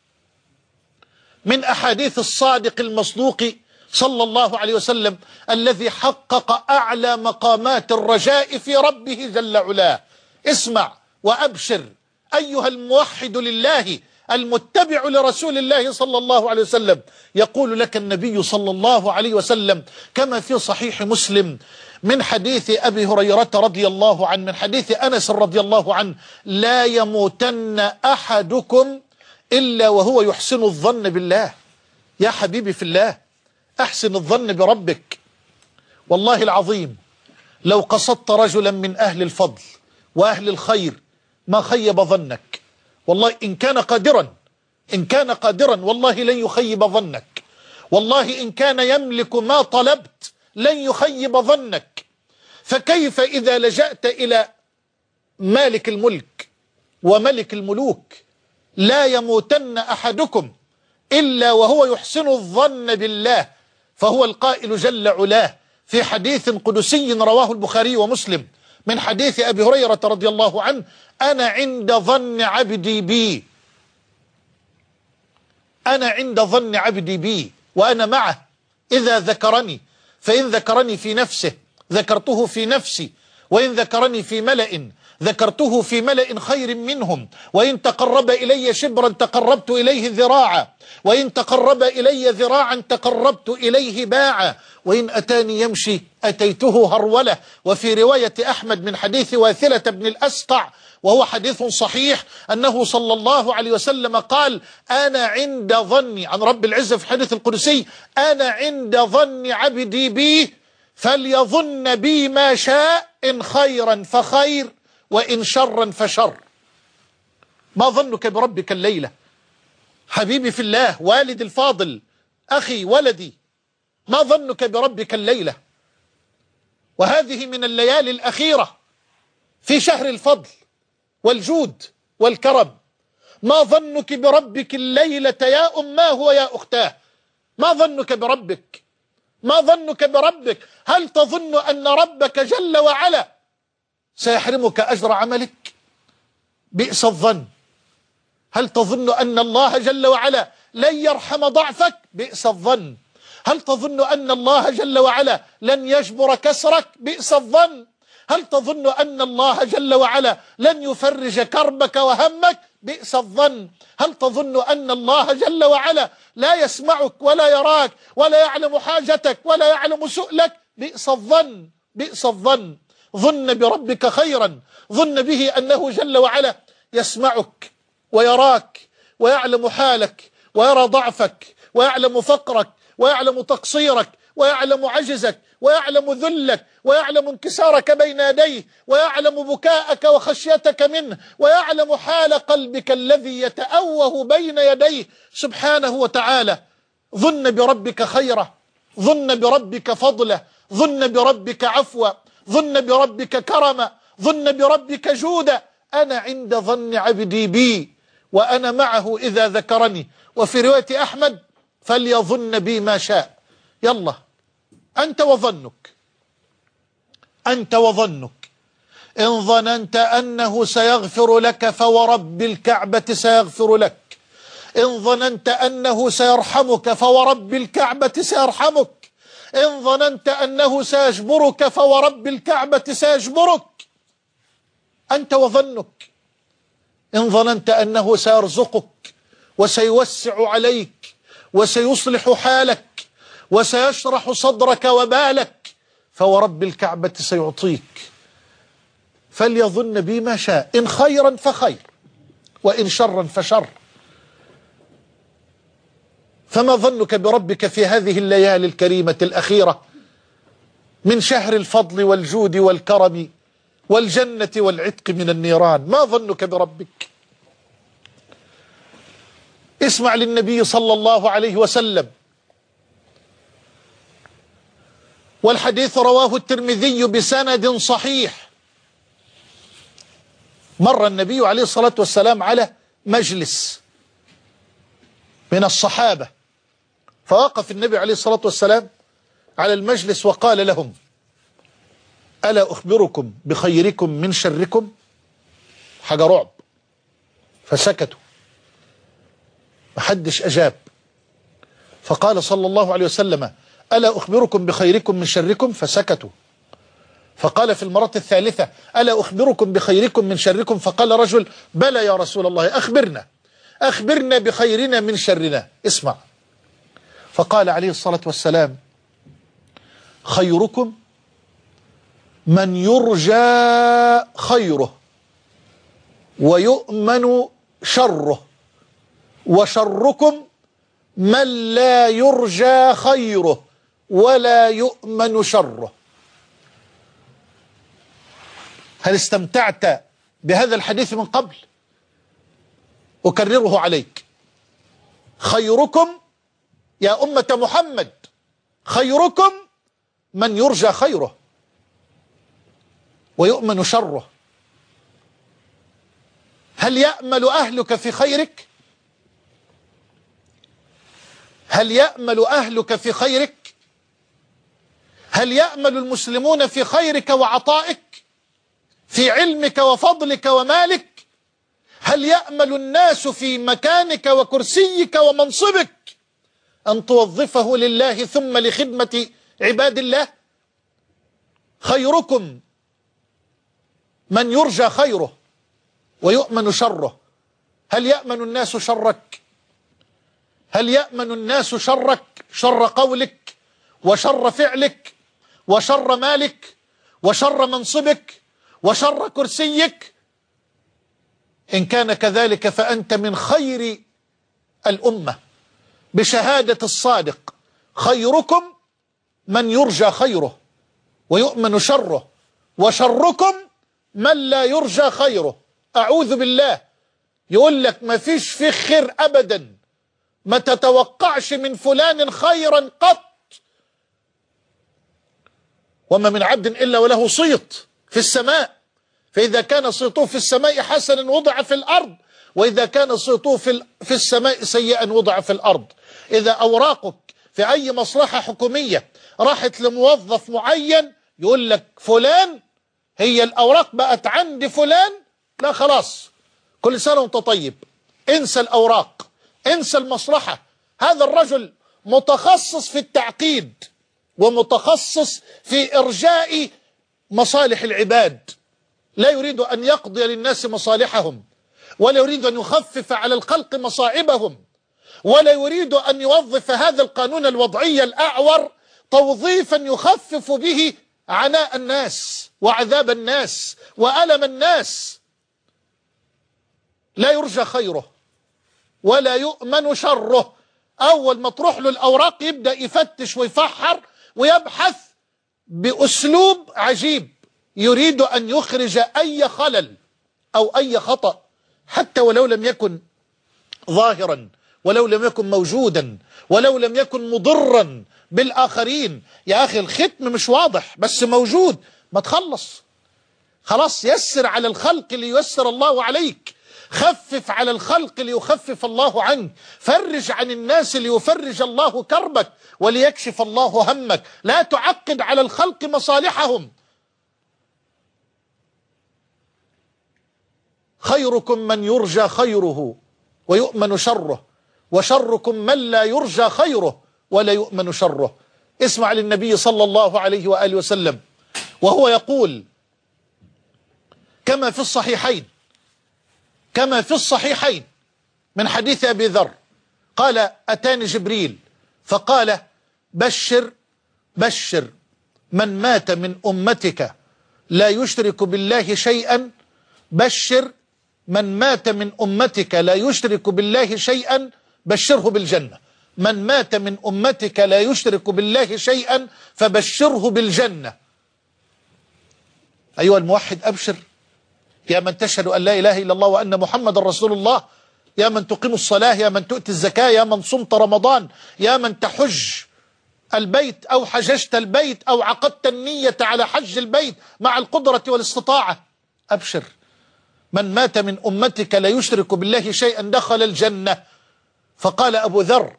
من أحاديث الصادق المصدوق صلى الله عليه وسلم الذي حقق أعلى مقامات الرجاء في ربه جل علاه. اسمع وأبشر أيها الموحد لله المتبع لرسول الله صلى الله عليه وسلم. يقول لك النبي صلى الله عليه وسلم كما في صحيح مسلم من حديث أبي هريرة رضي الله عنه، من حديث أنس رضي الله عنه: لا يموتن أحدكم إلا وهو يحسن الظن بالله. يا حبيبي في الله، أحسن الظن بربك. والله العظيم لو قصدت رجلا من أهل الفضل وأهل الخير ما خيب ظنك، والله إن كان قادرا، إن كان قادرا والله لن يخيب ظنك، والله إن كان يملك ما طلبت لن يخيب ظنك. فكيف إذا لجأت إلى مالك الملك وملك الملوك؟ لا يموتن أحدكم إلا وهو يحسن الظن بالله، فهو القائل جل علاه في حديث قدسي رواه البخاري ومسلم من حديث أبي هريرة رضي الله عنه: أنا عند ظن عبدي بي، أنا عند ظن عبدي بي وأنا معه إذا ذكرني، فإن ذكرني في نفسه ذكرته في نفسي، وإن ذكرني في ملأ ذكرته في ملأ خير منهم، وإن تقرب إلي شبرا تقربت إليه ذراعا، وإن تقرب إلي ذراعا تقربت إليه باعا، وإن أتاني يمشي أتيته هرولة. وفي رواية أحمد من حديث واثلة بن الأسقع وهو حديث صحيح أنه صلى الله عليه وسلم قال: أنا عند ظني، عن رب العزة في الحديث القدسي: أنا عند ظن عبدي بي فليظن بي ما شاء، إن خيرا فخير وإن شرا فشر. ما ظنك بربك الليلة حبيبي في الله، والدي الفاضل، أخي، ولدي، ما ظنك بربك الليلة؟ وهذه من الليالي الأخيرة في شهر الفضل والجود والكرم. ما ظنك بربك الليلة يا أماه ويا أختاه؟ ما ظنك بربك؟ ما ظنك بربك؟ هل تظن أن ربك جل وعلا سيحرمك أجر عملك؟ بئس الظن. هل تظن أن الله جل وعلا لن يرحم ضعفك؟ بئس الظن. هل تظن أن الله جل وعلا لن يجبر كسرك؟ بئس الظن. هل تظن أن الله جل وعلا لن يفرج كربك وهمك؟ بئس الظن. هل تظن أن الله جل وعلا لا يسمعك ولا يراك ولا يعلم حاجتك ولا يعلم سؤلك؟ بئس الظن، بئس الظن. ظن بربك خيرا، ظن به أنه جل وعلا يسمعك ويراك ويعلم حالك ويرى ضعفك ويعلم فقرك ويعلم تقصيرك ويعلم عجزك ويعلم ذلك ويعلم انكسارك بين يديه ويعلم بكاءك وخشيتك منه ويعلم حال قلبك الذي يتأوه بين يديه سبحانه وتعالى. ظن بربك خيرا، ظن بربك فضلا، ظن بربك عفوا، ظن بربك كرما، ظن بربك جودا. أنا عند ظن عبدي بي وأنا معه إذا ذكرني. وفي رواية أحمد: فليظن بي ما شاء. يلا أنت وظنك، أنت وظنك. إن ظننت أنه سيغفر لك فورب الكعبة سيغفر لك. إن ظننت أنه سيرحمك فورب الكعبة سيرحمك. إن ظننت أنه سيجبرك فورب الكعبة سيجبرك. أنت وظنك. إن ظننت أنه سيرزقك وسيوسع عليك وسيصلح حالك وسيشرح صدرك وبالك فورب الكعبة سيعطيك. فليظن بي ما شاء، إن خيرا فخير وإن شرا فشر. فما ظنك بربك في هذه الليالي الكريمة الأخيرة من شهر الفضل والجود والكرم والجنة والعتق من النيران؟ ما ظنك بربك؟ اسمع للنبي صلى الله عليه وسلم، والحديث رواه الترمذي بسند صحيح. مر النبي عليه الصلاة والسلام على مجلس من الصحابة، فوقف النبي عليه الصلاة والسلام على المجلس وقال لهم: ألا أخبركم بخيركم من شركم؟ حاجة رعب. فسكتوا، محدش أجاب. فقال صلى الله عليه وسلم: ألا أخبركم بخيركم من شركم؟ فسكتوا. فقال في المرة الثالثة: ألا أخبركم بخيركم من شركم؟ فقال رجل: بلى يا رسول الله، أخبرنا أخبرنا بخيرنا من شرنا. اسمع. فقال عليه الصلاة والسلام: خيركم من يرجى خيره ويؤمن شره، وشركم من لا يرجى خيره ولا يؤمن شره. هل استمتعت بهذا الحديث من قبل؟ أكرره عليك. خيركم يا أمة محمد، خيركم من يرجى خيره ويؤمن شره. هل يأمل أهلك في خيرك؟ هل يأمل أهلك في خيرك؟ هل يأمل المسلمون في خيرك وعطائك، في علمك وفضلك ومالك؟ هل يأمل الناس في مكانك وكرسيك ومنصبك أن توظفه لله ثم لخدمة عباد الله؟ خيركم من يرجى خيره ويؤمن شره. هل يأمن الناس شرك؟ هل يأمن الناس شرك؟ شر قولك وشر فعلك وشر مالك وشر منصبك وشر كرسيك؟ إن كان كذلك فأنت من خير الأمة بشهادة الصادق. خيركم من يرجى خيره ويؤمن شره، وشركم من لا يرجى خيره. أعوذ بالله. يقول لك ما فيش فيه خير أبدا، ما تتوقعش من فلان خيرا قط. وما من عبد إلا وله صيت في السماء، فإذا كان صيته في السماء حسنا وضع في الأرض، وإذا كان صيته في, في السماء سيئا وضع في الأرض. إذا أوراقك في أي مصلحة حكومية راحت لموظف معين يقول لك فلان، هي الأوراق بقت عند فلان، لا خلاص، كل سنة وانت طيب، انسى الأوراق، انسى المصلحة. هذا الرجل متخصص في التعقيد ومتخصص في إرجاء مصالح العباد، لا يريد أن يقضي للناس مصالحهم، ولا يريد أن يخفف على الخلق مصاعبهم، ولا يريد أن يوظف هذا القانون الوضعي الأعور توظيفا يخفف به عناء الناس وعذاب الناس وألم الناس. لا يرجى خيره ولا يؤمن شره. أول ما تروح له الأوراق يبدأ يفتش ويفحر ويبحث بأسلوب عجيب، يريد أن يخرج أي خلل أو أي خطأ، حتى ولو لم يكن ظاهرا، ولو لم يكن موجودا، ولو لم يكن مضرا بالآخرين. يا أخي الختم مش واضح بس موجود، ما تخلص خلاص. يسر على الخلق لييسر الله عليك، خفف على الخلق ليخفف الله عنك، فرج عن الناس ليفرج الله كربك وليكشف الله همك. لا تعقد على الخلق مصالحهم. خيركم من يرجى خيره ويؤمن شره، وشركم من لا يرجى خيره ولا يؤمن شره. اسمع للنبي صلى الله عليه وآله وسلم وهو يقول كما في الصحيحين كما في الصحيحين من حديث أبي ذر قال: أتاني جبريل فقال: بشر بشر من مات من أمتك لا يشرك بالله شيئا، بشر من مات من أمتك لا يشرك بالله شيئا، بشره بالجنة. من مات من أمتك لا يشرك بالله شيئا فبشره بالجنة. أيها الموحد أبشر، يا من تشهد أن لا إله إلا الله وأن محمد رسول الله، يا من تقيم الصلاة، يا من تؤتي الزكاة، يا من صمت رمضان، يا من تحج البيت أو حججت البيت أو عقدت النية على حج البيت مع القدرة والاستطاعة، أبشر، من مات من أمتك لا يشرك بالله شيئا دخل الجنة. فقال أبو ذر: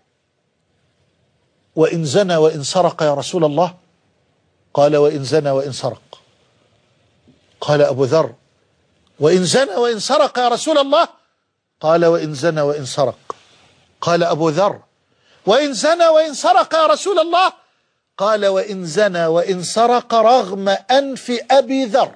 وإن زنى وإن سرق يا رسول الله؟ قال: وإن زنى وإن سرق. قال أبو ذر: وإن زنى وإن سرق يا رسول الله؟ قال: وإن زنى وإن سرق. قال أبو ذر: وإن زنى وإن سرق يا رسول الله؟ قال: وإن زنى وإن سرق رغم أنف أبي ذر.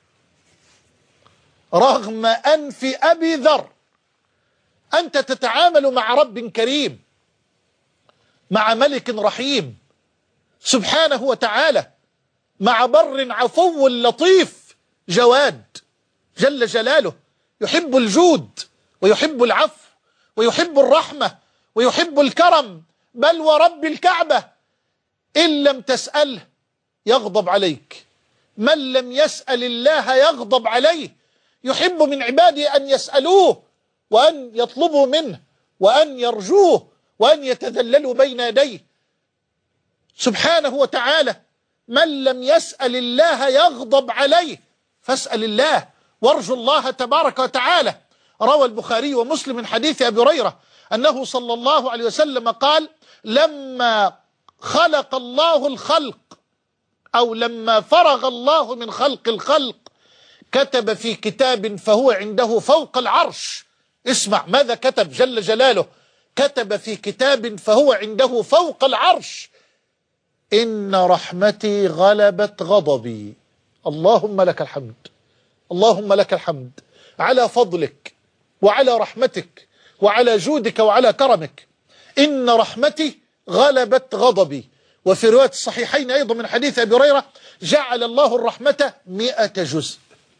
رغم أنف أبي ذر. أنت تتعامل مع رب كريم، مع ملك رحيم سبحانه وتعالى، مع بر عفو لطيف جواد جل جلاله، يحب الجود ويحب العفو ويحب الرحمة ويحب الكرم، بل ورب الكعبة إن لم تسأله يغضب عليك، من لم يسأل الله يغضب عليه. يحب من عباده أن يسألوه وأن يطلبوا منه وأن يرجوه وأن يتذللوا بين يديه سبحانه وتعالى. من لم يسأل الله يغضب عليه، فاسأل الله وارجو الله تبارك وتعالى. روى البخاري ومسلم من حديث أبي هريرة أنه صلى الله عليه وسلم قال: لما خلق الله الخلق أو لما فرغ الله من خلق الخلق كتب في كتاب فهو عنده فوق العرش. اسمع ماذا كتب جل جلاله: كتب في كتاب فهو عنده فوق العرش: إن رحمتي غلبت غضبي. اللهم لك الحمد، اللهم لك الحمد على فضلك وعلى رحمتك وعلى جودك وعلى كرمك. إن رحمتي غلبت غضبي. وفي رواية الصحيحين أيضا من حديث أبي هريرة: جعل الله الرحمة مئة جزء.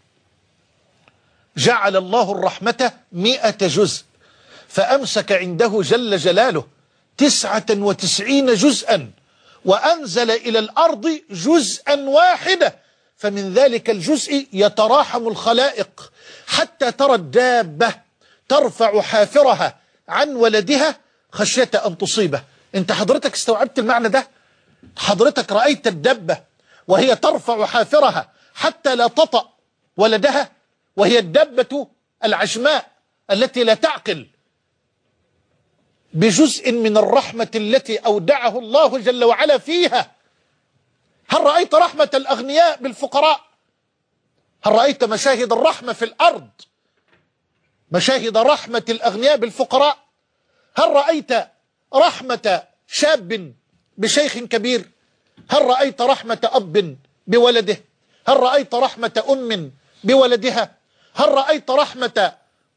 جعل الله الرحمة مئة جزء، فأمسك عنده جل جلاله تسعة وتسعين جزءا، وأنزل إلى الأرض جزءا واحدا، فمن ذلك الجزء يتراحم الخلائق، حتى ترى الدابة ترفع حافرها عن ولدها خشية أن تصيبه. انت حضرتك استوعبت المعنى ده؟ حضرتك رأيت الدابة وهي ترفع حافرها حتى لا تطأ ولدها، وهي الدابة العجماء التي لا تعقل، بجزء من الرحمة التي أودعه الله جل وعلا فيها. هل رأيت رحمة الأغنياء بالفقراء؟ هل رأيت مشاهد الرحمة في الأرض؟ مشاهد رحمة الأغنياء بالفقراء؟ هل رأيت رحمة شاب بشيخ كبير؟ هل رأيت رحمة أب بولده؟ هل رأيت رحمة أم بولدها؟ هل رأيت رحمة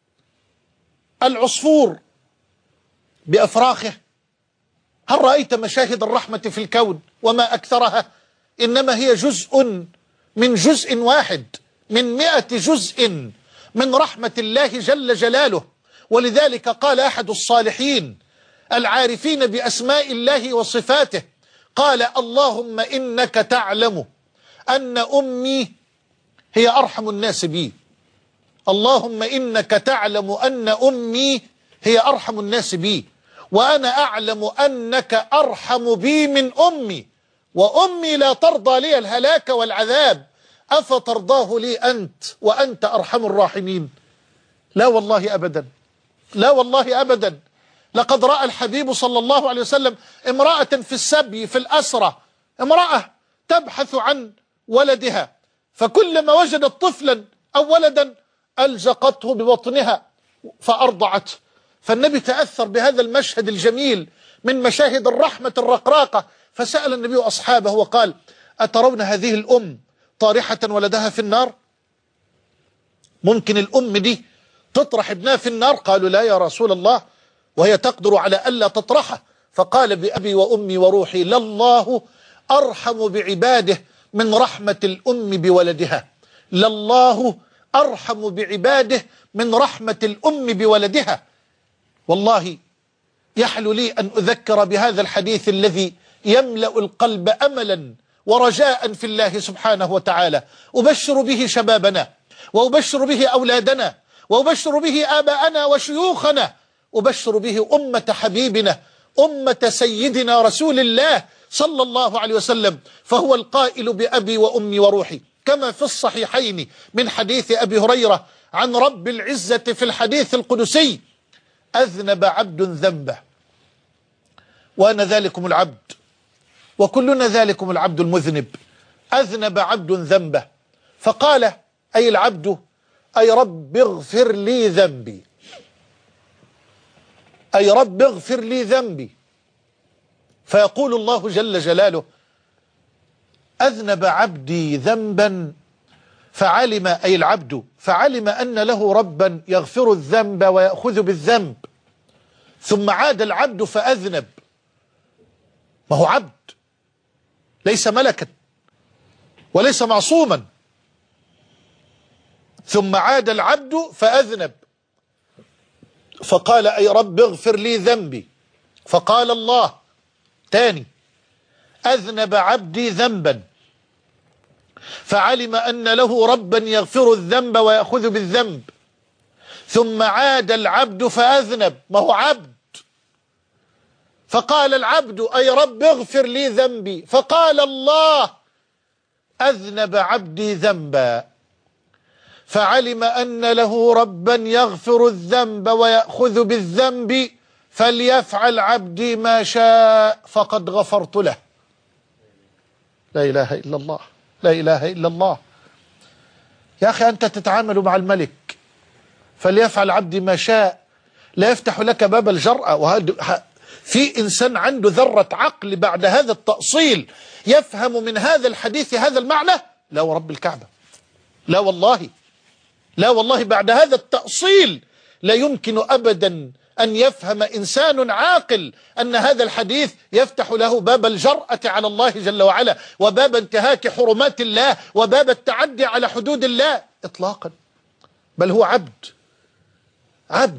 العصفور بأفراخه؟ هل رأيت مشاهد الرحمة في الكون وما أكثرها؟ إنما هي جزء من جزء واحد من مئة جزء من رحمة الله جل جلاله. ولذلك قال أحد الصالحين العارفين بأسماء الله وصفاته، قال: اللهم إنك تعلم أن أمي هي أرحم الناس بي. اللهم إنك تعلم أن أمي هي أرحم الناس بي، وأنا أعلم أنك أرحم بي من أمي، وأمي لا ترضى لي الهلاك والعذاب، أفترضاه لي أنت وأنت أرحم الراحمين؟ لا والله أبدا، لا والله أبدا. لقد رأى الحبيب صلى الله عليه وسلم امرأة في السبي في الأسرة، امرأة تبحث عن ولدها، فكلما وجدت طفلا أو ولدا ألزقته ببطنها فأرضعته. فالنبي تأثر بهذا المشهد الجميل من مشاهد الرحمة الرقراقة، فسأل النبي أصحابه وقال: أترون هذه الأم طارحة ولدها في النار؟ ممكن الأم دي تطرح ابنها في النار؟ قالوا: لا يا رسول الله، وهي تقدر على ألا تطرحه. فقال: بأبي وأمي وروحي لله أرحم بعباده من رحمة الأم بولدها. لله أرحم بعباده من رحمة الأم بولدها. والله يحلو لي أن أذكر بهذا الحديث الذي يملأ القلب أملا ورجاء في الله سبحانه وتعالى. أبشر به شبابنا، وأبشر به أولادنا، وأبشر به آباءنا وشيوخنا، أبشر به أمة حبيبنا، أمة سيدنا رسول الله صلى الله عليه وسلم، فهو القائل بأبي وأمي وروحي، كما في الصحيحين من حديث أبي هريرة عن رب العزة في الحديث القدسي: أذنب عبد ذنبه وأنا ذلكم العبد، وكلنا ذلكم العبد المذنب. أذنب عبد ذنبه فقال، أي العبد: أي رب اغفر لي ذنبي، أي رب اغفر لي ذنبي. فيقول الله جل جلاله: أذنب عبدي ذنبا فعلم، أي العبد فعلم أن له ربا يغفر الذنب ويأخذ بالذنب، ثم عاد العبد فأذنب. ما هو عبد، ليس ملكا وليس معصوما. ثم عاد العبد فأذنب فقال: أي رب اغفر لي ذنبي. فقال الله تاني: أذنب عبدي ذنبا فعلم أن له ربا يغفر الذنب ويأخذ بالذنب، ثم عاد العبد فأذنب. ما هو عبد. فقال العبد: أي رب اغفر لي ذنبي. فقال الله: أذنب عبدي ذنبا فعلم أن له ربا يغفر الذنب ويأخذ بالذنب، فليفعل عبدي ما شاء فقد غفرت له. لا إله إلا الله، لا إله إلا الله. يا أخي أنت تتعامل مع الملك، فليفعل عبدي ما شاء، لا يفتح لك باب الجرأة. وهذا في إنسان عنده ذرة عقل بعد هذا التأصيل يفهم من هذا الحديث هذا المعنى؟ لا ورب الكعبة، لا والله، لا والله، بعد هذا التأصيل لا يمكن أبدا أن يفهم إنسان عاقل أن هذا الحديث يفتح له باب الجرأة على الله جل وعلا، وباب انتهاك حرمات الله، وباب التعدي على حدود الله إطلاقا. بل هو عبد، عبد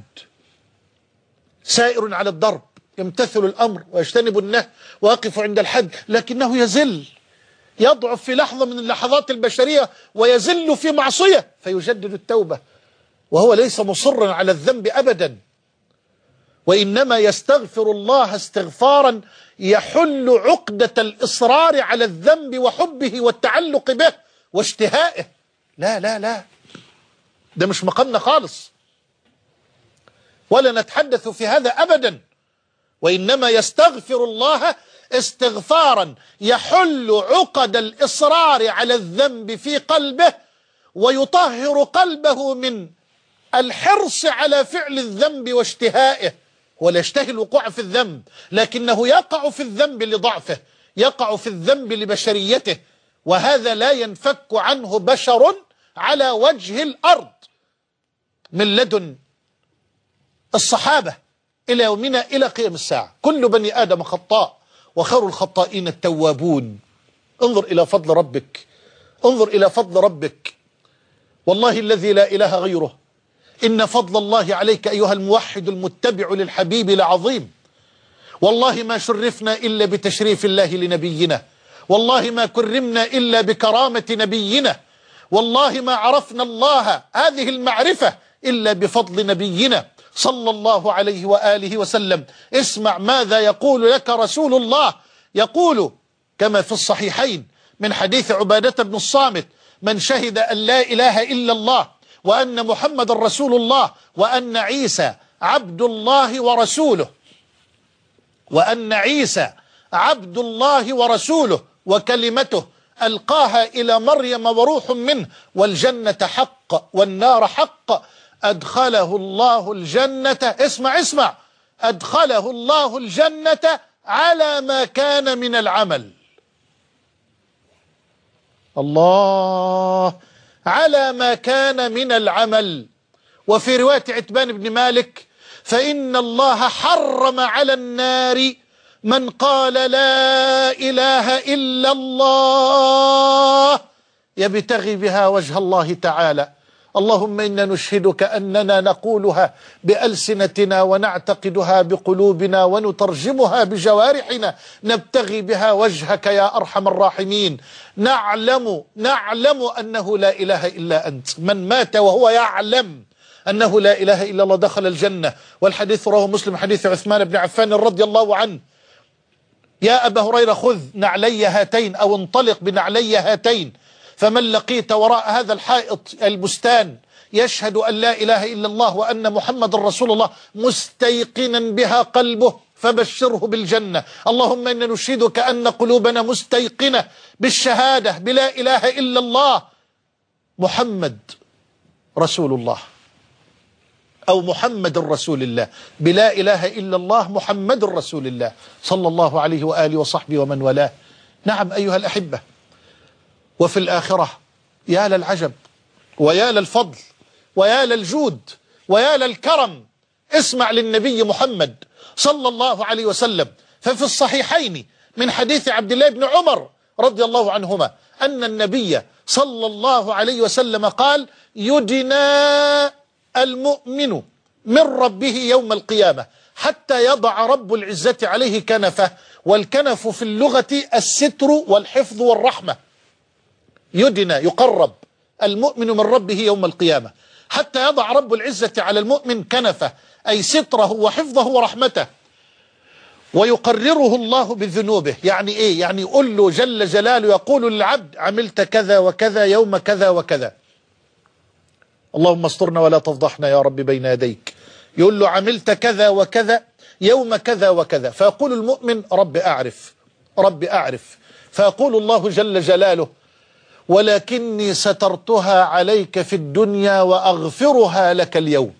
سائر على الضرب، يمتثل الأمر ويجتنب النهي ويقف عند الحد، لكنه يزل، يضعف في لحظة من اللحظات البشرية ويزل في معصية فيجدد التوبة، وهو ليس مصرا على الذنب أبدا، وإنما يستغفر الله استغفارا يحل عقدة الإصرار على الذنب وحبه والتعلق به واشتهائه. لا لا لا، ده مش مقامنا خالص، ولا نتحدث في هذا أبدا. وإنما يستغفر الله استغفارا يحل عقد الإصرار على الذنب في قلبه ويطهر قلبه من الحرص على فعل الذنب واشتهائه. ولا يشتهي الوقوع في الذنب، لكنه يقع في الذنب لضعفه، يقع في الذنب لبشريته، وهذا لا ينفك عنه بشر على وجه الأرض من لدن الصحابة إلى يومنا إلى قيام الساعة. كل بني آدم خطاء وخير الخطائين التوابون. انظر إلى فضل ربك، انظر إلى فضل ربك، والله الذي لا إله غيره، إن فضل الله عليك أيها الموحد المتبع للحبيب لعظيم. والله ما شرفنا إلا بتشريف الله لنبينا، والله ما كرمنا إلا بكرامة نبينا، والله ما عرفنا الله هذه المعرفة إلا بفضل نبينا صلى الله عليه وآله وسلم. اسمع ماذا يقول لك رسول الله، يقول كما في الصحيحين من حديث عبادة بن الصامت: من شهد أن لا إله إلا الله وأن محمد رسول الله وأن عيسى عبد الله ورسوله، وأن عيسى عبد الله ورسوله وكلمته ألقاها إلى مريم وروح منه، والجنة حق والنار حق، أدخله الله الجنة، اسمع اسمع، أدخله الله الجنة على ما كان من العمل. الله، على ما كان من العمل. وفي رواية عتبان بن مالك: فإن الله حرم على النار من قال لا إله إلا الله يبتغي بها وجه الله تعالى. اللهم إنا نشهدك أننا نقولها بألسنتنا ونعتقدها بقلوبنا ونترجمها بجوارحنا نبتغي بها وجهك يا أرحم الراحمين. نعلم نعلم أنه لا إله إلا أنت. من مات وهو يعلم أنه لا إله إلا الله دخل الجنة. والحديث رواه مسلم حديث عثمان بن عفان رضي الله عنه: يا أبا هريرة خذ نعلي هاتين أو انطلق بنعلي هاتين، فمن لقيت وراء هذا الحائط البستان يشهد أن لا إله إلا الله وأن محمد رسول الله مستيقنا بها قلبه فبشره بالجنة. اللهم إنا نشهدك أن قلوبنا مستيقنة بالشهادة بلا إله إلا الله محمد رسول الله، أو محمد رسول الله، بلا إله إلا الله محمد رسول الله صلى الله عليه وآله وصحبه ومن والاه. نعم أيها الأحبة، وفي الآخرة يا للعجب ويا للفضل ويا للجود ويا للكرم. اسمع للنبي محمد صلى الله عليه وسلم، ففي الصحيحين من حديث عبد الله بن عمر رضي الله عنهما أن النبي صلى الله عليه وسلم قال: يدنى المؤمن من ربه يوم القيامة حتى يضع رب العزة عليه كنفه. والكنف في اللغة الستر والحفظ والرحمة. يدنى يقرب المؤمن من ربه يوم القيامة حتى يضع رب العزة على المؤمن كنفه، أي ستره وحفظه ورحمته، ويقرره الله بذنوبه. يعني إيه؟ يعني يقول له جل جلاله، يقول للعبد: عملت كذا وكذا يوم كذا وكذا، اللهم استرنا ولا تفضحنا يا رب بين يديك. يقول له: عملت كذا وكذا يوم كذا وكذا، فيقول المؤمن: رب أعرف رب أعرف. فيقول الله جل جلاله: ولكني سترتها عليك في الدنيا وأغفرها لك اليوم.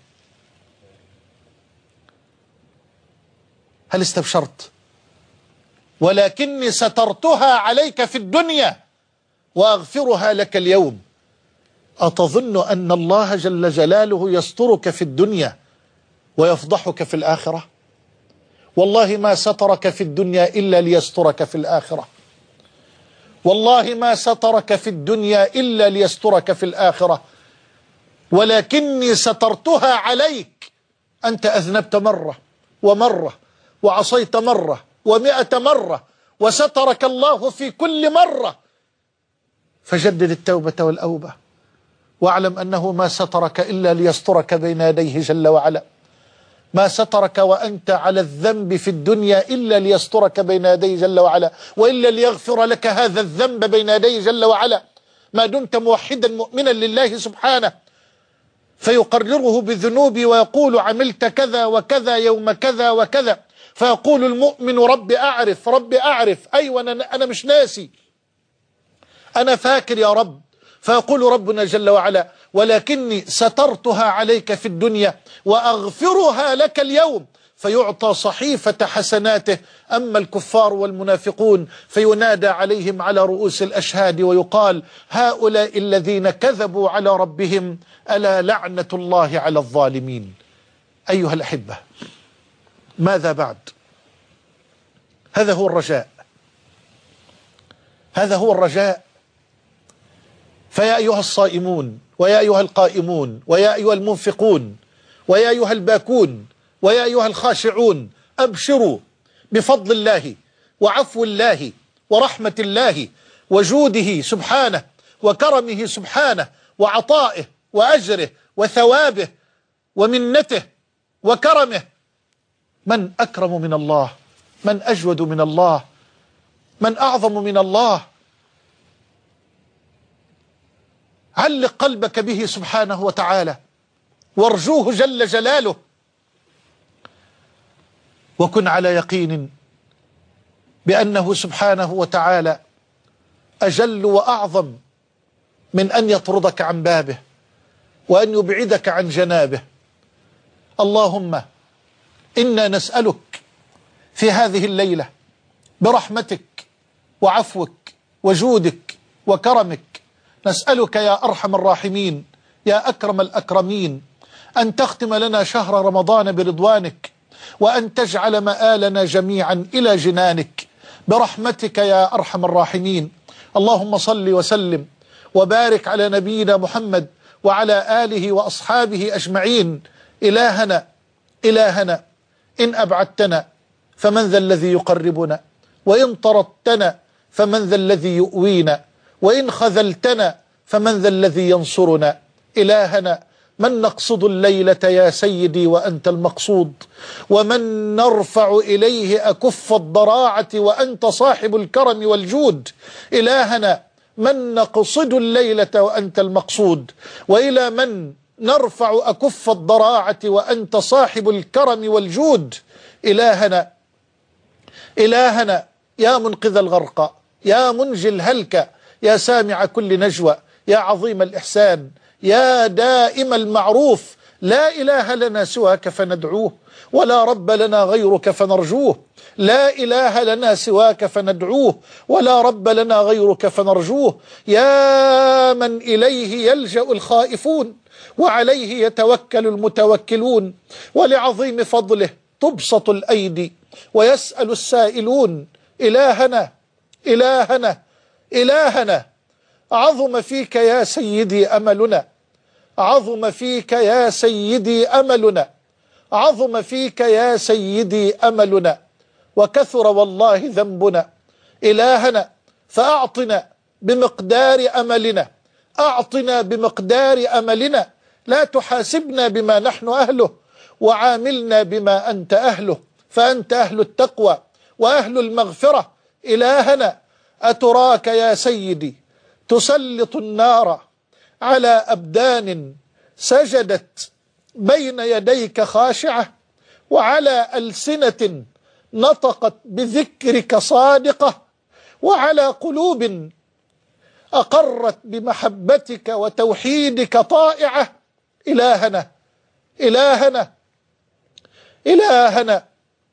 هل استبشرت؟ ولكني سترتها عليك في الدنيا وأغفرها لك اليوم. أتظن أن الله جل جلاله يسترك في الدنيا ويفضحك في الآخرة؟ والله ما سترك في الدنيا إلا ليسترك في الآخرة. والله ما سترك في الدنيا إلا ليسترك في الآخرة. ولكني سترتها عليك. أنت أذنبت مرة ومرة وعصيت مرة ومئة مرة، وسترك الله في كل مرة. فجدد التوبة والأوبة، واعلم أنه ما سترك إلا ليسترك بين يديه جل وعلا. ما سترك وأنت على الذنب في الدنيا إلا ليسترك بين يديه جل وعلا، وإلا ليغفر لك هذا الذنب بين يديه جل وعلا ما دمت موحدا مؤمنا لله سبحانه. فيقرره بالذنوب ويقول: عملت كذا وكذا يوم كذا وكذا. فيقول المؤمن: رب أعرف رب أعرف، أيوة أنا, أنا مش ناسي، أنا فاكر يا رب. فيقول ربنا جل وعلا: ولكني سترتها عليك في الدنيا وأغفرها لك اليوم. فيعطى صحيفة حسناته. أما الكفار والمنافقون فينادى عليهم على رؤوس الأشهاد ويقال: هؤلاء الذين كذبوا على ربهم ألا لعنة الله على الظالمين. أيها الأحبة، ماذا بعد؟ هذا هو الرجاء، هذا هو الرجاء. فيا أيها الصائمون، ويا أيها القائمون، ويا أيها المنفقون، ويا أيها الباكون، ويا أيها الخاشعون، أبشروا بفضل الله وعفو الله ورحمة الله وجوده سبحانه وكرمه سبحانه وعطائه وأجره وثوابه ومنته وكرمه. من أكرم من الله؟ من أجود من الله؟ من أعظم من الله؟ علق قلبك به سبحانه وتعالى وارجوه جل جلاله، وكن على يقين بأنه سبحانه وتعالى أجل وأعظم من أن يطردك عن بابه وأن يبعدك عن جنابه. اللهم إنا نسألك في هذه الليلة برحمتك وعفوك وجودك وكرمك، نسألك يا أرحم الراحمين يا أكرم الأكرمين أن تختم لنا شهر رمضان برضوانك، وأن تجعل مآلنا جميعا إلى جنانك برحمتك يا أرحم الراحمين. اللهم صل وسلم وبارك على نبينا محمد وعلى آله وأصحابه أجمعين. إلهنا إلهنا إن أبعدتنا فمن ذا الذي يقربنا، وإن طردتنا فمن ذا الذي يؤوينا، وإن خذلتنا فمن ذا الذي ينصرنا. إلهنا من نقصد الليلة يا سيدي وأنت المقصود، ومن نرفع إليه أكف الضراعة وأنت صاحب الكرم والجود. إلهنا من نقصد الليلة وأنت المقصود، وإلى من نرفع أكف الضراعة وأنت صاحب الكرم والجود. إلهنا إلهنا يا منقذ الغرق، يا منجي الهلك، يا سامع كل نجوى، يا عظيم الإحسان، يا دائم المعروف، لا إله لنا سواك فندعوه، ولا رب لنا غيرك فنرجوه. لا إله لنا سواك فندعوه، ولا رب لنا غيرك فنرجوه. يا من إليه يلجأ الخائفون، وعليه يتوكل المتوكلون، ولعظيم فضله تبسط الأيدي ويسأل السائلون. إلهنا إلهنا إلهنا عظم فيك يا سيدي أملنا، عظم فيك يا سيدي أملنا، عظم فيك يا سيدي أملنا، وكثر والله ذنبنا. إلهنا فأعطنا بمقدار أملنا، أعطنا بمقدار أملنا، لا تحاسبنا بما نحن أهله، وعاملنا بما أنت أهله، فأنت أهل التقوى وأهل المغفرة. إلهنا أتراك يا سيدي تسلط النار على أبدان سجدت بين يديك خاشعة، وعلى ألسنة نطقت بذكرك صادقة، وعلى قلوب أقرت بمحبتك وتوحيدك طائعة. إلهنا إلهنا إلهنا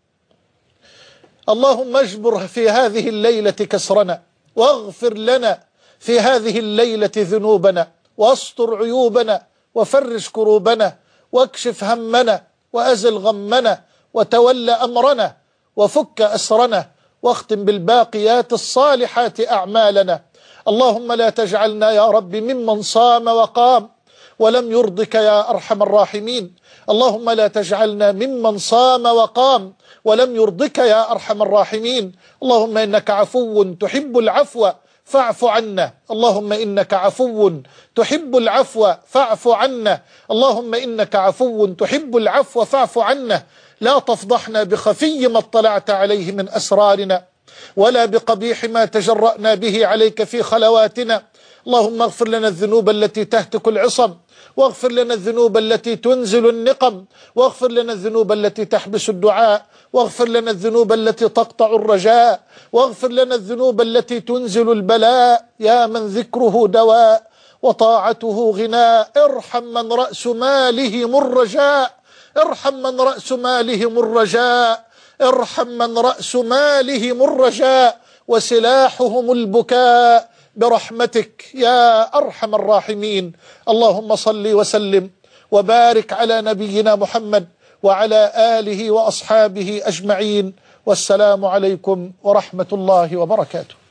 اللهم اجبر في هذه الليلة كسرنا، واغفر لنا في هذه الليلة ذنوبنا، واستر عيوبنا، وفرج كروبنا، واكشف همنا، وأزل غمنا، وتول أمرنا، وفك أسرنا، واختم بالباقيات الصالحات أعمالنا. اللهم لا تجعلنا يا رب ممن صام وقام ولم يرضك يا أرحم الراحمين. اللهم لا تجعلنا ممن صام وقام ولم يرضك يا أرحم الراحمين. اللهم إنك عفو تحب العفو فاعف عنا. اللهم إنك عفو تحب العفو فاعف عنا. اللهم إنك عفو تحب العفو فاعف عنا. لا تفضحنا بخفي ما اطلعت عليه من أسرارنا، ولا بقبيح ما تجرأنا به عليك في خلواتنا. اللهم اغفر لنا الذنوب التي تهتك العصم، واغفر لنا الذنوب التي تنزل النقم، واغفر لنا الذنوب التي تحبس الدعاء، واغفر لنا الذنوب التي تقطع الرجاء، واغفر لنا الذنوب التي تنزل البلاء. يا من ذكره دواء وطاعته غناء، ارحم من رأس مالهم الرجاء، ارحم من رأس مالهم الرجاء، ارحم من رأس مالهم الرجاء وسلاحهم البكاء، برحمتك يا أرحم الراحمين. اللهم صل وسلم وبارك على نبينا محمد وعلى آله وأصحابه أجمعين، والسلام عليكم ورحمة الله وبركاته.